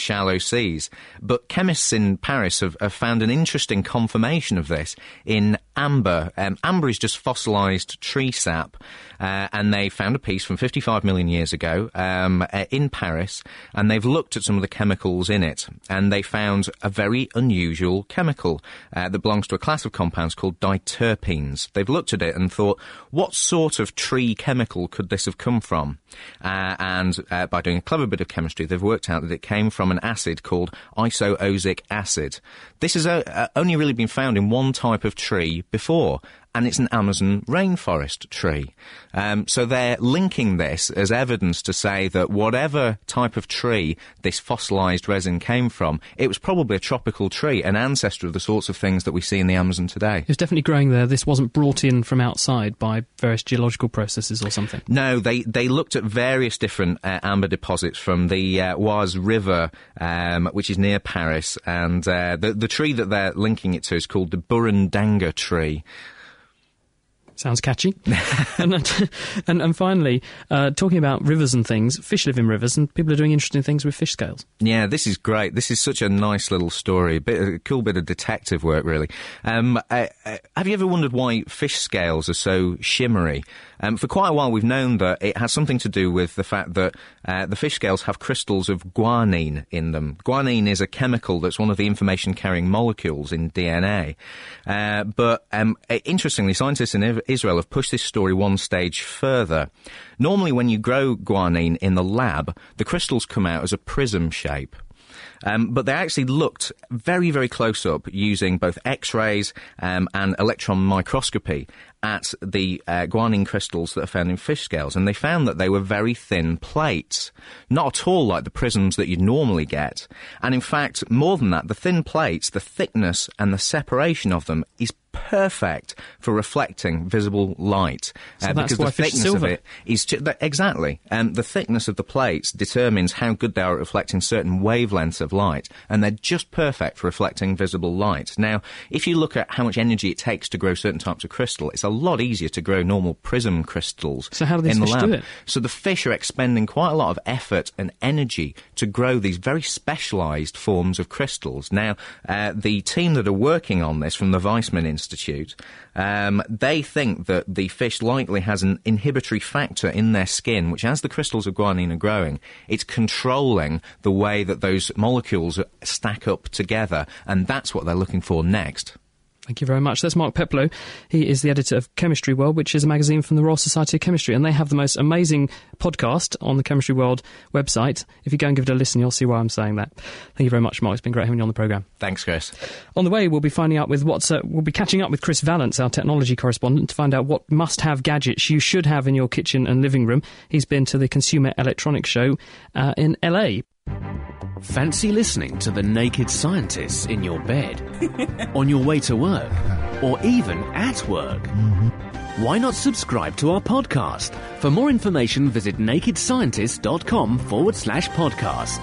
shallow seas. But chemists in Paris have, have found an interesting confirmation of this in amber. Um, amber is just fossilised tree sap, uh, and they found a piece from fifty-five million years ago um, uh, in Paris, and they've looked at some of the chemicals in it, and they found a very unusual chemical uh, that belongs to a class of compounds called diterpenes. They've looked at it and thought, what sort of tree chemical could this have come from? Uh, and uh, by doing a clever bit of chemistry, they've worked out that it came from an acid called isoosic acid. This has uh, only really been found in one type of tree before, and it's an Amazon rainforest tree. Um, so they're linking this as evidence to say that whatever type of tree this fossilised resin came from, it was probably a tropical tree, an ancestor of the sorts of things that we see in the Amazon today. It was definitely growing there. This wasn't brought in from outside by various geological processes or something. No, they, they looked at various different uh, amber deposits from the uh, Oise River, um, which is near Paris, and uh, the, the tree that they're linking it to is called the Burundanga tree. Sounds catchy. and, and and finally, uh, talking about rivers and things, fish live in rivers, and people are doing interesting things with fish scales. Yeah, this is great. This is such a nice little story, a, bit, a cool bit of detective work, really. Um, uh, uh, have you ever wondered why fish scales are so shimmery? Um, for quite a while, we've known that it has something to do with the fact that uh, the fish scales have crystals of guanine in them. Guanine is a chemical that's one of the information-carrying molecules in D N A. Uh, but um, interestingly, scientists in Israel have pushed this story one stage further. Normally, when you grow guanine in the lab, the crystals come out as a prism shape. Um, but they actually looked very, very close up using both X-rays um, and electron microscopy at the uh, guanine crystals that are found in fish scales, and they found that they were very thin plates, not at all like the prisms that you'd normally get. And in fact, more than that, the thin plates, the thickness and the separation of them is perfect for reflecting visible light. So uh, that's because why the fish thickness silver. of it is ju- that, exactly. Um, the thickness of the plates determines how good they are at reflecting certain wavelengths of light, and they're just perfect for reflecting visible light. Now, if you look at how much energy it takes to grow certain types of crystal, it's a lot easier to grow normal prism crystals. So how do these in the fish lab. do it? So the fish are expending quite a lot of effort and energy to grow these very specialised forms of crystals. Now, uh, the team that are working on this from the Weizmann Institute, um, they think that the fish likely has an inhibitory factor in their skin, which as the crystals of guanine are growing, it's controlling the way that those molecules stack up together, and that's what they're looking for next. Thank you very much. That's Mark Peplow. He is the editor of Chemistry World, which is a magazine from the Royal Society of Chemistry, and they have the most amazing podcast on the Chemistry World website. If you go and give it a listen, you'll see why I'm saying that. Thank you very much, Mark. It's been great having you on the programme. Thanks, Chris. On the way, we'll be finding out with what's... Uh, we'll be catching up with Chris Vallance, our technology correspondent, to find out what must-have gadgets you should have in your kitchen and living room. He's been to the Consumer Electronics Show uh, in L A. Fancy listening to The Naked Scientists in your bed, on your way to work, or even at work? Mm-hmm. Why not subscribe to our podcast? For more information, visit nakedscientist.com forward slash podcast.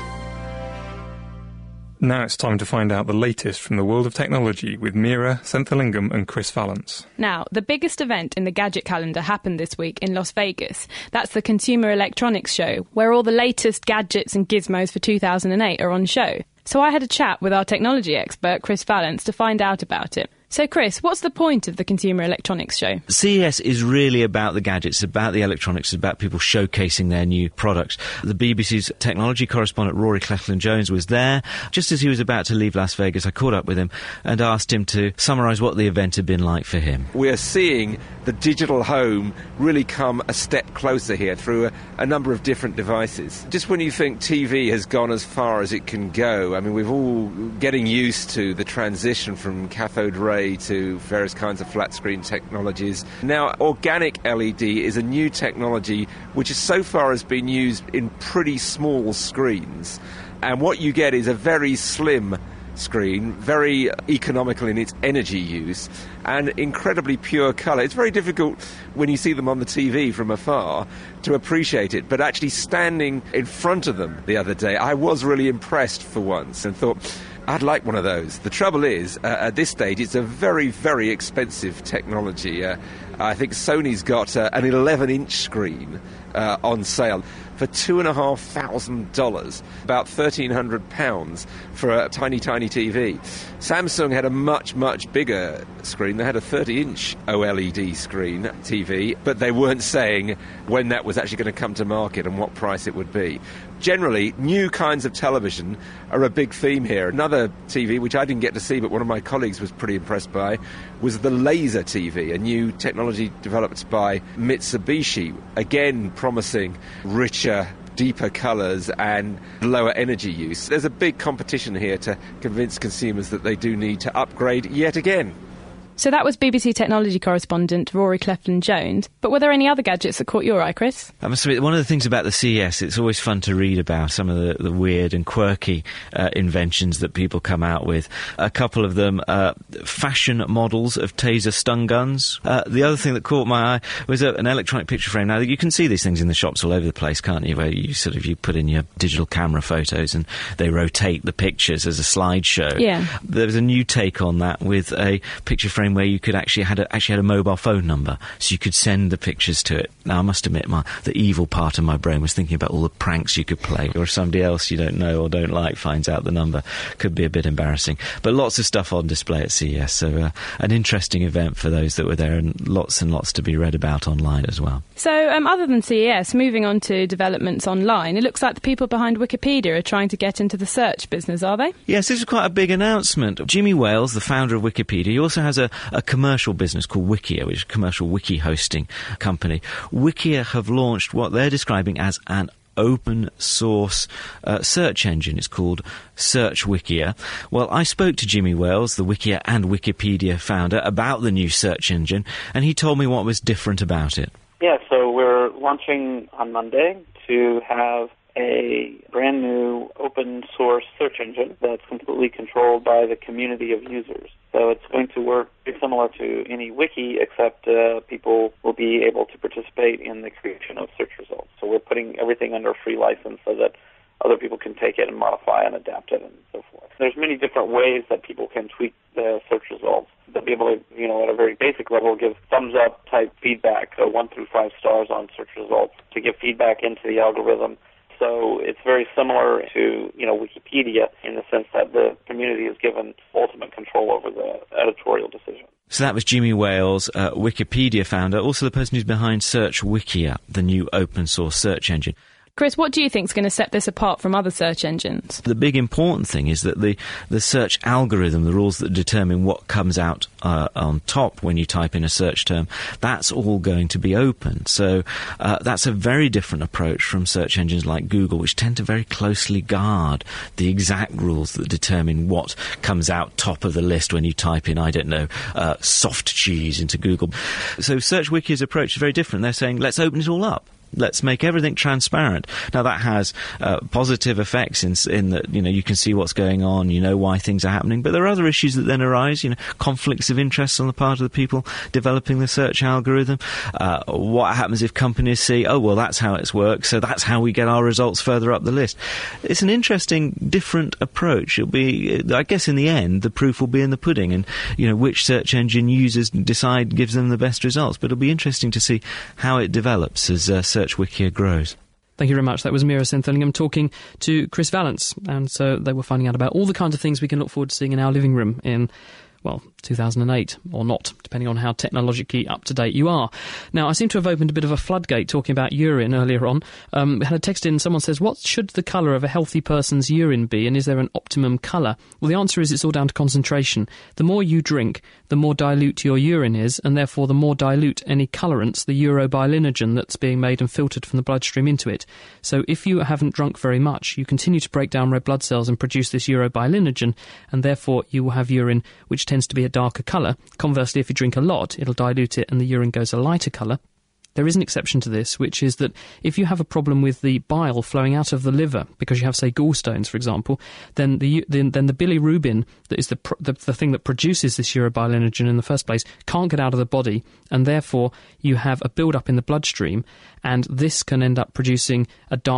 Now it's time to find out the latest from the world of technology with Mira Senthilingam and Chris Vallance. Now, the biggest event in the gadget calendar happened this week in Las Vegas. That's the Consumer Electronics Show, where all the latest gadgets and gizmos for two thousand eight are on show. So I had a chat with our technology expert, Chris Vallance, to find out about it. So, Chris, what's the point of the Consumer Electronics Show? C E S is really about the gadgets, about the electronics, about people showcasing their new products. The B B C's technology correspondent, Rory Cleveland-Jones, was there. Just as he was about to leave Las Vegas, I caught up with him and asked him to summarise what the event had been like for him. We are seeing the digital home really come a step closer here through a, a number of different devices. Just when you think T V has gone as far as it can go, I mean, we're all getting used to the transition from cathode ray to various kinds of flat screen technologies. Now, organic L E D is a new technology which is so far has been used in pretty small screens. And what you get is a very slim screen, very economical in its energy use, and incredibly pure colour. It's very difficult when you see them on the T V from afar to appreciate it, but actually standing in front of them the other day, I was really impressed for once and thought, I'd like one of those. The trouble is, uh, at this stage, it's a very, very expensive technology. Uh, I think Sony's got uh, an eleven-inch screen uh, on sale for two and a half thousand dollars, about thirteen hundred pounds for a tiny, tiny T V. Samsung had a much, much bigger screen. They had a thirty-inch OLED screen T V, but they weren't saying when that was actually going to come to market and what price it would be. Generally, new kinds of television are a big theme here. Another T V, which I didn't get to see, but one of my colleagues was pretty impressed by, was the Laser T V, a new technology developed by Mitsubishi, again promising richer, deeper colours and lower energy use. There's a big competition here to convince consumers that they do need to upgrade yet again. So that was B B C technology correspondent Rory Cleveland-Jones. But were there any other gadgets that caught your eye, Chris? I must admit, one of the things about the C E S, it's always fun to read about some of the, the weird and quirky uh, inventions that people come out with. A couple of them, uh, fashion models of taser stun guns. Uh, the other thing that caught my eye was a, an electronic picture frame. Now, you can see these things in the shops all over the place, can't you, where you sort of, you put in your digital camera photos and they rotate the pictures as a slideshow. Yeah. There was a new take on that with a picture frame where you could actually had a, actually had a mobile phone number, so you could send the pictures to it. Now, I must admit, my the evil part of my brain was thinking about all the pranks you could play, or if somebody else you don't know or don't like finds out the number. Could be a bit embarrassing. But lots of stuff on display at C E S, so uh, an interesting event for those that were there, and lots and lots to be read about online as well. So, um, other than C E S, moving on to developments online, it looks like the people behind Wikipedia are trying to get into the search business, are they? Yes, this is quite a big announcement. Jimmy Wales, the founder of Wikipedia, he also has a, a commercial business called Wikia, which is a commercial wiki hosting company. Wikia have launched what they're describing as an open source uh, search engine. It's called Search Wikia. Well, I spoke to Jimmy Wales, the Wikia and Wikipedia founder, about the new search engine, and he told me what was different about it. Yeah, so we're launching on Monday to have a brand new open source search engine that's completely controlled by the community of users. So it's going to work very similar to any wiki, except uh, people will be able to participate in the creation of search results. So we're putting everything under a free license so that other people can take it and modify and adapt it and so forth. There's many different ways that people can tweak the search results. They'll be able to, you know, at a very basic level, give thumbs up type feedback, uh, one through five stars on search results to give feedback into the algorithm. So it's very similar to, you know, Wikipedia in the sense that the community is given ultimate control over the editorial decision. So that was Jimmy Wales, uh, Wikipedia founder, also the person who's behind Search Wikia, the new open source search engine. Chris, what do you think is going to set this apart from other search engines? The big important thing is that the, the search algorithm, the rules that determine what comes out uh, on top when you type in a search term, that's all going to be open. So uh, that's a very different approach from search engines like Google, which tend to very closely guard the exact rules that determine what comes out top of the list when you type in, I don't know, uh, soft cheese into Google. So Search Wiki's approach is very different. They're saying, let's open it all up. Let's make everything transparent. Now, that has uh, positive effects in, in that, you know, you can see what's going on, you know why things are happening, but there are other issues that then arise, you know, conflicts of interest on the part of the people developing the search algorithm. Uh, what happens if companies see, oh, well, that's how it works, so that's how we get our results further up the list. It's an interesting, different approach. It'll be, I guess, in the end, the proof will be in the pudding, and, you know, which search engine users decide gives them the best results. But it'll be interesting to see how it develops as uh, search Search Wikia grows. Thank you very much. That was Mira Synthillingham talking to Chris Vallance. And so they were finding out about all the kinds of things we can look forward to seeing in our living room in, well, two thousand eight or not, depending on how technologically up-to-date you are. Now, I seem to have opened a bit of a floodgate talking about urine earlier on. Um, we had a text in, someone says, what should the colour of a healthy person's urine be, and is there an optimum colour? Well, the answer is it's all down to concentration. The more you drink, the more dilute your urine is, and therefore the more dilute any colourants, the urobilinogen that's being made and filtered from the bloodstream into it. So if you haven't drunk very much, you continue to break down red blood cells and produce this urobilinogen, and therefore you will have urine which tends to be a darker colour. Conversely, if you drink a lot, it'll dilute it and the urine goes a lighter colour. There is an exception to this, which is that if you have a problem with the bile flowing out of the liver, because you have, say, gallstones, for example, then the then, then the bilirubin, that is the, the the thing that produces this urobilinogen in the first place, can't get out of the body, and therefore you have a build-up in the bloodstream, and this can end up producing a dark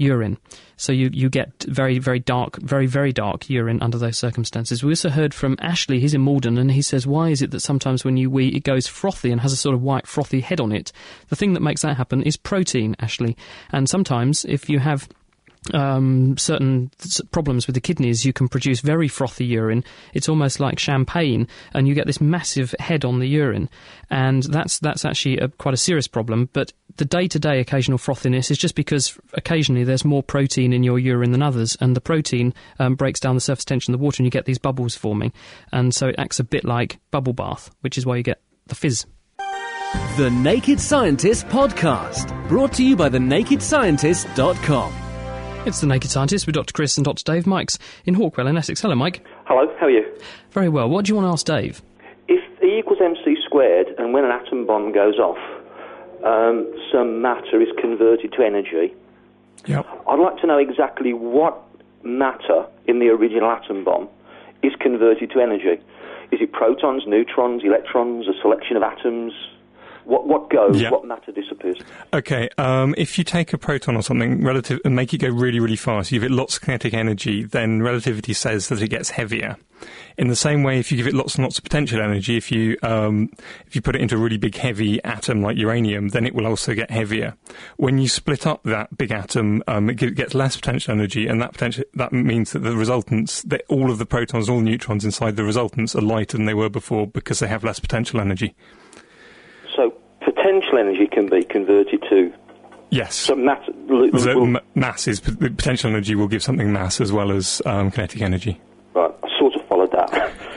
urine. So you, you get very, very dark, very, very dark urine under those circumstances. We also heard from Ashley, he's in Malden, and he says, why is it that sometimes when you wee, it goes frothy and has a sort of white frothy head on it? The thing that makes that happen is protein, Ashley. And sometimes if you have Um, certain th- problems with the kidneys, you can produce very frothy urine. It's almost like champagne, and you get this massive head on the urine, and that's that's actually a, quite a serious problem. But the day-to-day occasional frothiness is just because occasionally there's more protein in your urine than others, and the protein um, breaks down the surface tension of the water, and you get these bubbles forming, and so it acts a bit like bubble bath, which is why you get the fizz. The Naked Scientist Podcast, brought to you by the naked scientist dot com. It's The Naked Scientist with Doctor Chris and Doctor Dave. Mike's in Hawkwell in Essex. Hello, Mike. Hello, how are you? Very well. What do you want to ask Dave? If E equals mc squared, and when an atom bomb goes off, um, some matter is converted to energy, yep. I'd like to know exactly what matter in the original atom bomb is converted to energy. Is it protons, neutrons, electrons, a selection of atoms? What what goes, yep. what matter disappears? Okay, um, if you take a proton or something relative and make it go really, really fast, you give it lots of kinetic energy, then relativity says that it gets heavier. In the same way, if you give it lots and lots of potential energy, if you um, if you put it into a really big, heavy atom like uranium, then it will also get heavier. When you split up that big atom, um, it gets less potential energy, and that potential that means that the resultants, that all of the protons, all the neutrons inside the resultants are lighter than they were before because they have less potential energy. So potential energy can be converted to... Yes. So mass, so m- mass is... Potential energy will give something mass as well as um, kinetic energy. Right, I sort of followed that.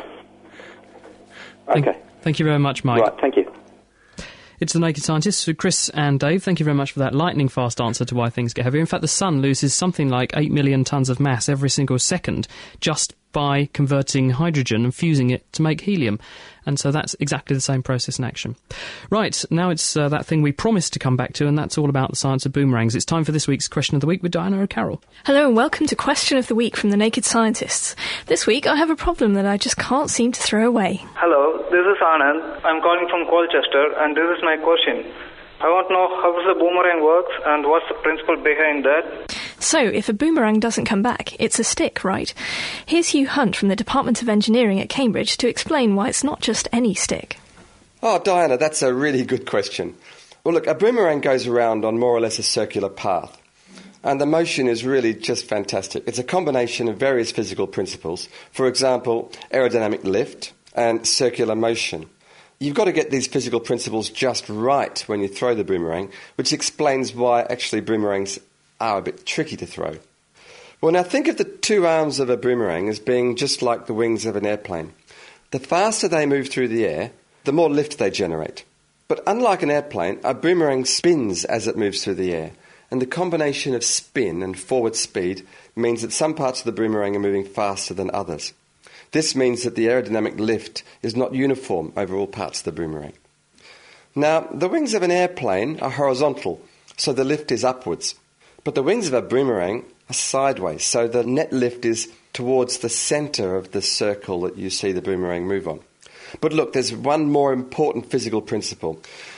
Okay. Thank, thank you very much, Mike. Right, thank you. It's The Naked Scientist with Chris and Dave. Thank you very much for that lightning-fast answer to why things get heavier. In fact, the Sun loses something like eight million tonnes of mass every single second just by converting hydrogen and fusing it to make helium. And so that's exactly the same process in action. Right, now it's uh, that thing we promised to come back to, and that's all about the science of boomerangs. It's time for this week's Question of the Week with Diana O'Carroll. Hello and welcome to Question of the Week from The Naked Scientists. This week I have a problem that I just can't seem to throw away. Hello, this is Anand. I'm calling from Colchester, and this is my question. I want to know how the boomerang works and what's the principle behind that. So, if a boomerang doesn't come back, it's a stick, right? Here's Hugh Hunt from the Department of Engineering at Cambridge to explain why it's not just any stick. Oh, Diana, that's a really good question. Well, look, a boomerang goes around on more or less a circular path. And the motion is really just fantastic. It's a combination of various physical principles. For example, aerodynamic lift and circular motion. You've got to get these physical principles just right when you throw the boomerang, which explains why actually boomerangs are a bit tricky to throw. Well, now think of the two arms of a boomerang as being just like the wings of an airplane. The faster they move through the air, the more lift they generate. But unlike an airplane, a boomerang spins as it moves through the air. And the combination of spin and forward speed means that some parts of the boomerang are moving faster than others. This means that the aerodynamic lift is not uniform over all parts of the boomerang. Now, the wings of an airplane are horizontal, so the lift is upwards. But the wings of a boomerang are sideways, so the net lift is towards the centre of the circle that you see the boomerang move on. But look, there's one more important physical principle.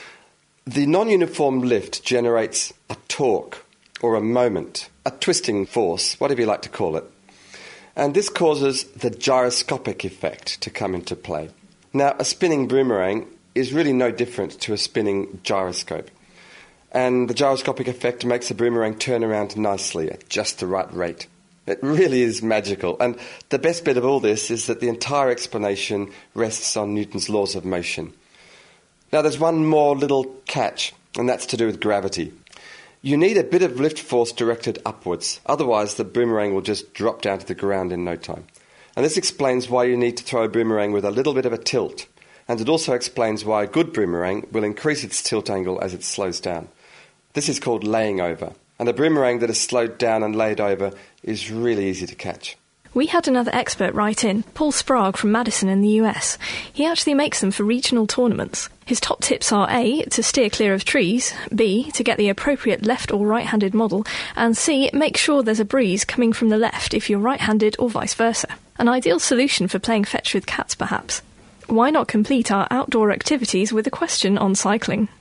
The non-uniform lift generates a torque, or a moment, a twisting force, whatever you like to call it. And this causes the gyroscopic effect to come into play. Now, a spinning boomerang is really no different to a spinning gyroscope. And the gyroscopic effect makes the boomerang turn around nicely at just the right rate. It really is magical. And the best bit of all this is that the entire explanation rests on Newton's laws of motion. Now, there's one more little catch, and that's to do with gravity. You need a bit of lift force directed upwards, otherwise the boomerang will just drop down to the ground in no time. And this explains why you need to throw a boomerang with a little bit of a tilt, and it also explains why a good boomerang will increase its tilt angle as it slows down. This is called laying over, and a boomerang that is slowed down and laid over is really easy to catch. We had another expert write in, Paul Sprague from Madison in the U S. He actually makes them for regional tournaments. His top tips are A, to steer clear of trees, B, to get the appropriate left or right-handed model, and C, make sure there's a breeze coming from the left if you're right-handed or vice versa. An ideal solution for playing fetch with cats, perhaps. Why not complete our outdoor activities with a question on cycling?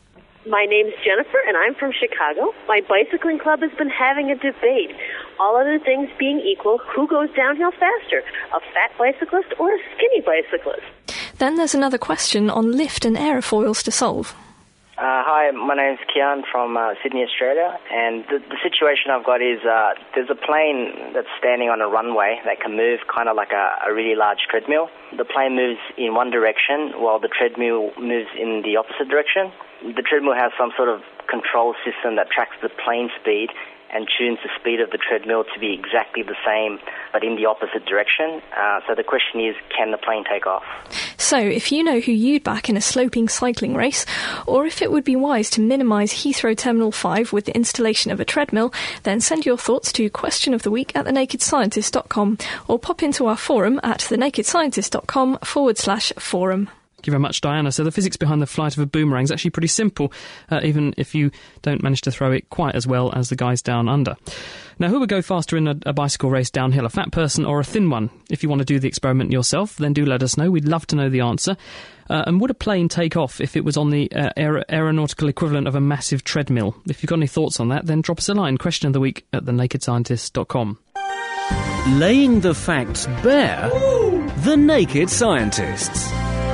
My name's Jennifer, and I'm from Chicago. My bicycling club has been having a debate. All other things being equal, who goes downhill faster, a fat bicyclist or a skinny bicyclist? Then there's another question on lift and aerofoils to solve. Uh, hi, my name's Kian from uh, Sydney, Australia, and the, the situation I've got is uh, there's a plane that's standing on a runway that can move kind of like a, a really large treadmill. The plane moves in one direction while the treadmill moves in the opposite direction. The treadmill has some sort of control system that tracks the plane speed and tunes the speed of the treadmill to be exactly the same but in the opposite direction. Uh, so the question is, can the plane take off? So, if you know who you'd back in a sloping cycling race, or if it would be wise to minimise Heathrow Terminal five with the installation of a treadmill, then send your thoughts to question of the week at the naked scientist dot com or pop into our forum at the naked scientist dot com forward slash forum. Thank you very much, Diana. So the physics behind the flight of a boomerang is actually pretty simple, uh, even if you don't manage to throw it quite as well as the guys down under. Now, who would go faster in a, a bicycle race downhill, a fat person or a thin one? If you want to do the experiment yourself, then do let us know. We'd love to know the answer. Uh, and would a plane take off if it was on the uh, aer- aeronautical equivalent of a massive treadmill? If you've got any thoughts on that, then drop us a line. Question of the week at the naked scientist dot com. Laying the facts bare, The Naked Scientists.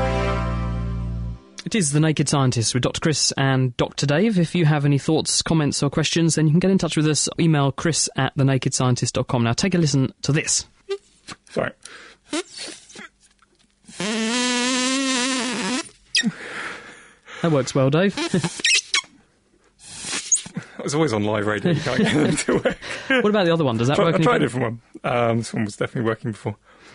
It is The Naked Scientists with Doctor Chris and Doctor Dave. If you have any thoughts, comments or questions, then you can get in touch with us. Email chris at the naked scientist dot com. Now, take a listen to this. Sorry. That works well, Dave. It's always on live radio. You can't get them to work. What about the other one? Does that Try, work? I'll try a different one. Um, this one was definitely working before.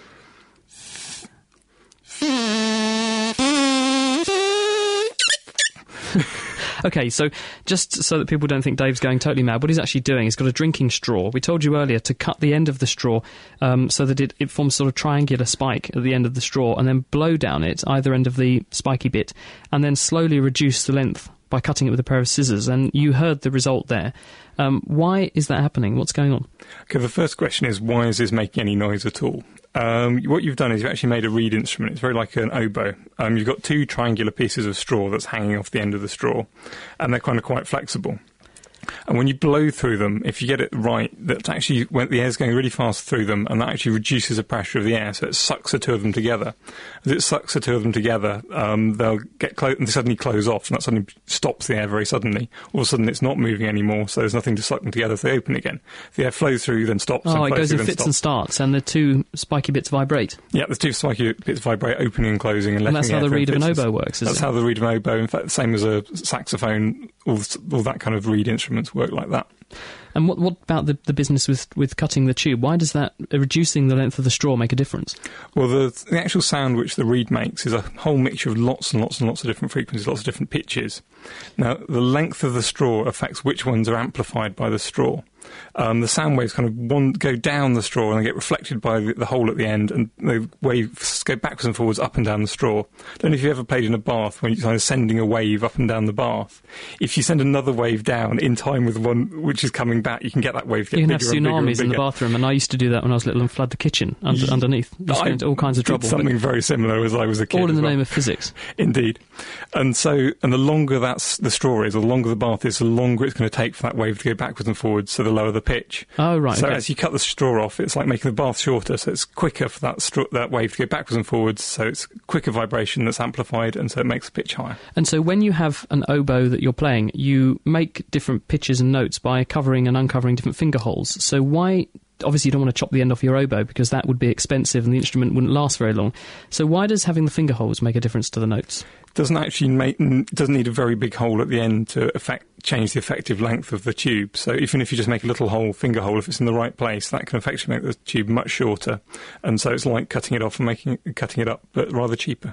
Okay, so just so that people don't think Dave's going totally mad, what he's actually doing, he's got a drinking straw. We told you earlier to cut the end of the straw um, so that it, it forms sort of triangular spike at the end of the straw, and then blow down it, either end of the spiky bit, and then slowly reduce the length by cutting it with a pair of scissors. And you heard the result there. Um, why is that happening? What's going on? Okay, the first question is, why is this making any noise at all? Um, what you've done is you've actually made a reed instrument. It's very like an oboe. Um, you've got two triangular pieces of straw that's hanging off the end of the straw, and they're kind of quite flexible. And when you blow through them, if you get it right, that actually when the air's going really fast through them, and that actually reduces the pressure of the air, so it sucks the two of them together. As it sucks the two of them together, um, they'll get clo- and they suddenly close off, and that suddenly stops the air very suddenly. All of a sudden, it's not moving anymore, so there's nothing to suck them together. So they open again. If the air flows through, then stops. Oh, and it goes through, in then fits stops. and starts, and the two spiky bits vibrate. Yeah, the two spiky bits vibrate, opening and closing, and, And letting that's the how air the through reed of in an fits and- oboe works, is That's it? how the reed of an oboe, in fact, the same as a saxophone, all, all that kind of reed instruments work like that. And what, what about the, the business with, with cutting the tube? Why does that, uh, reducing the length of the straw, make a difference? Well, the, the actual sound which the reed makes is a whole mixture of lots and lots and lots of different frequencies, lots of different pitches. Now, the length of the straw affects which ones are amplified by the straw. Um, the sound waves kind of one, go down the straw and they get reflected by the, the hole at the end, and the waves go backwards and forwards up and down the straw. I don't know if you've ever played in a bath when you're kind of sending a wave up and down the bath. If you send another wave down in time with the one which is coming back, you can get that wave get You can bigger have and bigger and tsunamis in the bigger. bathroom, and I used to do that when I was little and flood the kitchen under, underneath. Just I get into all kinds of did trouble. something very similar as I was a kid. All in as the well. name of physics. Indeed. And so, and the longer that's the straw is, or the longer the bath is, the longer it's going to take for that wave to go backwards and forwards, so the lower the pitch. Oh, right. So okay. as you cut the straw off, it's like making the bath shorter, so it's quicker for that straw, that wave to go backwards and forwards, so it's quicker vibration that's amplified, and so it makes the pitch higher. And so when you have an oboe that you're playing, you make different pitches and notes by covering and uncovering different finger holes. So why... Obviously, you don't want to chop the end off your oboe because that would be expensive and the instrument wouldn't last very long. So why does having the finger holes make a difference to the notes? Doesn't actually make doesn't need a very big hole at the end to affect change the effective length of the tube. So even if you just make a little hole, finger hole, if it's in the right place, that can effectively make the tube much shorter. And so it's like cutting it off and making cutting it up, but rather cheaper.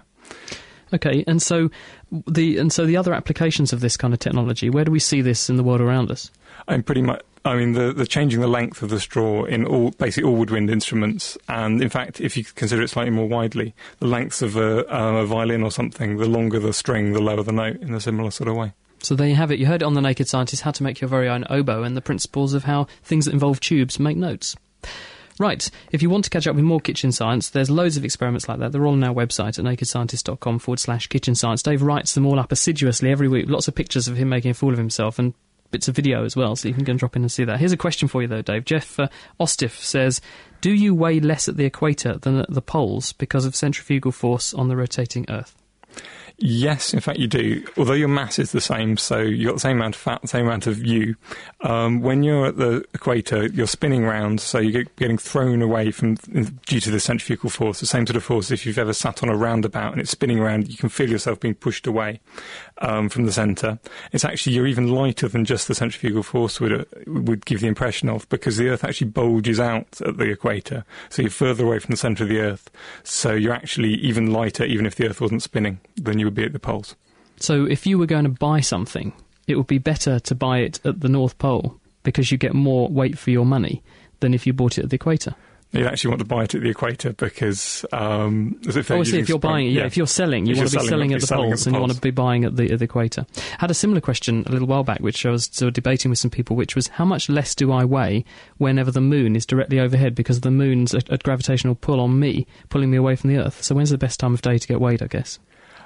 Okay, and so the and so the other applications of this kind of technology, where do we see this in the world around us? I'm pretty much. I mean, the, the changing the length of the straw in all, basically all woodwind instruments, and in fact, if you consider it slightly more widely, the lengths of a, um, a violin or something, the longer the string, the lower the note, in a similar sort of way. So there you have it. You heard it on The Naked Scientist, how to make your very own oboe and the principles of how things that involve tubes make notes. Right, if you want to catch up with more kitchen science, there's loads of experiments like that. They're all on our website at nakedscientist.com forward slash kitchen science. Dave writes them all up assiduously every week. Lots of pictures of him making a fool of himself and bits of video as well, so you can go and drop in and see that. Here's a question for you, though, Dave. Jeff uh, Ostiff says, do you weigh less at the equator than at the poles because of centrifugal force on the rotating Earth? Yes, in fact you do. Although your mass is the same, so you've got the same amount of fat, the same amount of you. Um, when you're at the equator, you're spinning round, so you're getting thrown away from due to the centrifugal force, the same sort of force if you've ever sat on a roundabout and it's spinning around, you can feel yourself being pushed away um, from the centre. It's actually, you're even lighter than just the centrifugal force would, uh, would give the impression of, because the Earth actually bulges out at the equator, so you're further away from the centre of the Earth. So you're actually even lighter, even if the Earth wasn't spinning, than you would be at the poles. So if you were going to buy something, it would be better to buy it at the North Pole because you get more weight for your money than if you bought it at the equator. You actually want to buy it at the equator because... Um, as if Obviously, if you're buying, yeah, yeah, if you're selling, you if want to be selling, selling at the selling poles, at the and poles. You want to be buying at the, at the equator. I had a similar question a little while back, which I was sort of debating with some people, which was, how much less do I weigh whenever the moon is directly overhead because the moon's a, a gravitational pull on me, pulling me away from the Earth? So when's the best time of day to get weighed, I guess?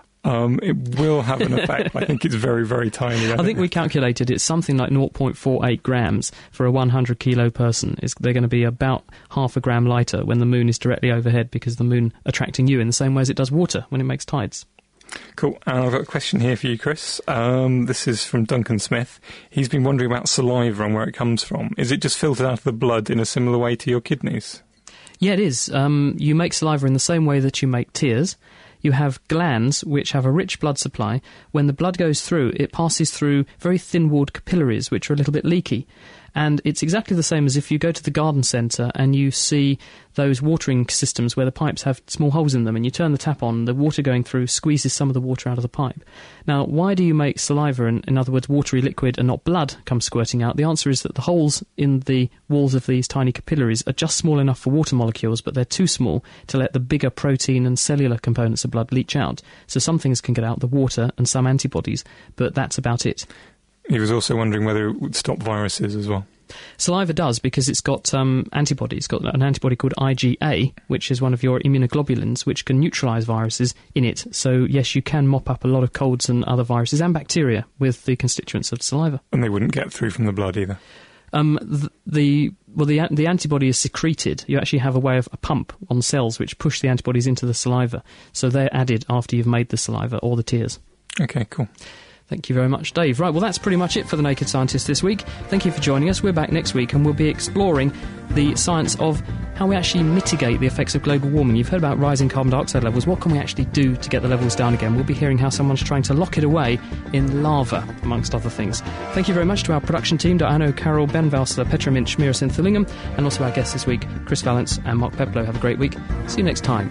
Um, it will have an effect. I think it's very, very tiny. I, I think we calculated it's something like zero point four eight grams for a one hundred kilo person. It's, they're going to be about half a gram lighter when the moon is directly overhead because the moon attracting you in the same way as it does water when it makes tides. Cool. And I've got a question here for you, Chris. Um, this is from Duncan Smith. He's been wondering about saliva and where it comes from. Is it just filtered out of the blood in a similar way to your kidneys? Yeah, it is. Um, you make saliva in the same way that you make tears. You have glands which have a rich blood supply. When the blood goes through, it passes through very thin-walled capillaries, which are a little bit leaky. And it's exactly the same as if you go to the garden centre and you see those watering systems where the pipes have small holes in them and you turn the tap on, the water going through squeezes some of the water out of the pipe. Now, why do you make saliva, and in other words, watery liquid, and not blood come squirting out? The answer is that the holes in the walls of these tiny capillaries are just small enough for water molecules, but they're too small to let the bigger protein and cellular components of blood leach out. So some things can get out, the water and some antibodies, but that's about it. He was also wondering whether it would stop viruses as well. Saliva does, because it's got um, antibodies. It's got an antibody called I G A, which is one of your immunoglobulins, which can neutralise viruses in it. So, yes, you can mop up a lot of colds and other viruses and bacteria with the constituents of saliva. And they wouldn't get through from the blood either. Um, the, the well, the the antibody is secreted. You actually have a way of a pump on cells which push the antibodies into the saliva. So they're added after you've made the saliva or the tears. Okay, cool. Thank you very much, Dave. Right, well, that's pretty much it for The Naked Scientist this week. Thank you for joining us. We're back next week and we'll be exploring the science of how we actually mitigate the effects of global warming. You've heard about rising carbon dioxide levels. What can we actually do to get the levels down again? We'll be hearing how someone's trying to lock it away in lava, amongst other things. Thank you very much to our production team, Diana Carroll, Ben Valsler, Petra Minch, Mira Synthillingham, and also our guests this week, Chris Vallance and Mark Peplow. Have a great week. See you next time.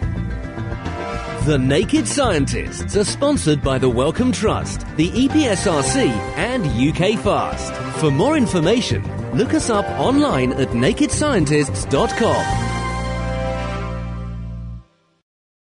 The Naked Scientists are sponsored by the Wellcome Trust, the E P S R C and U K Fast. For more information, look us up online at naked scientists dot com.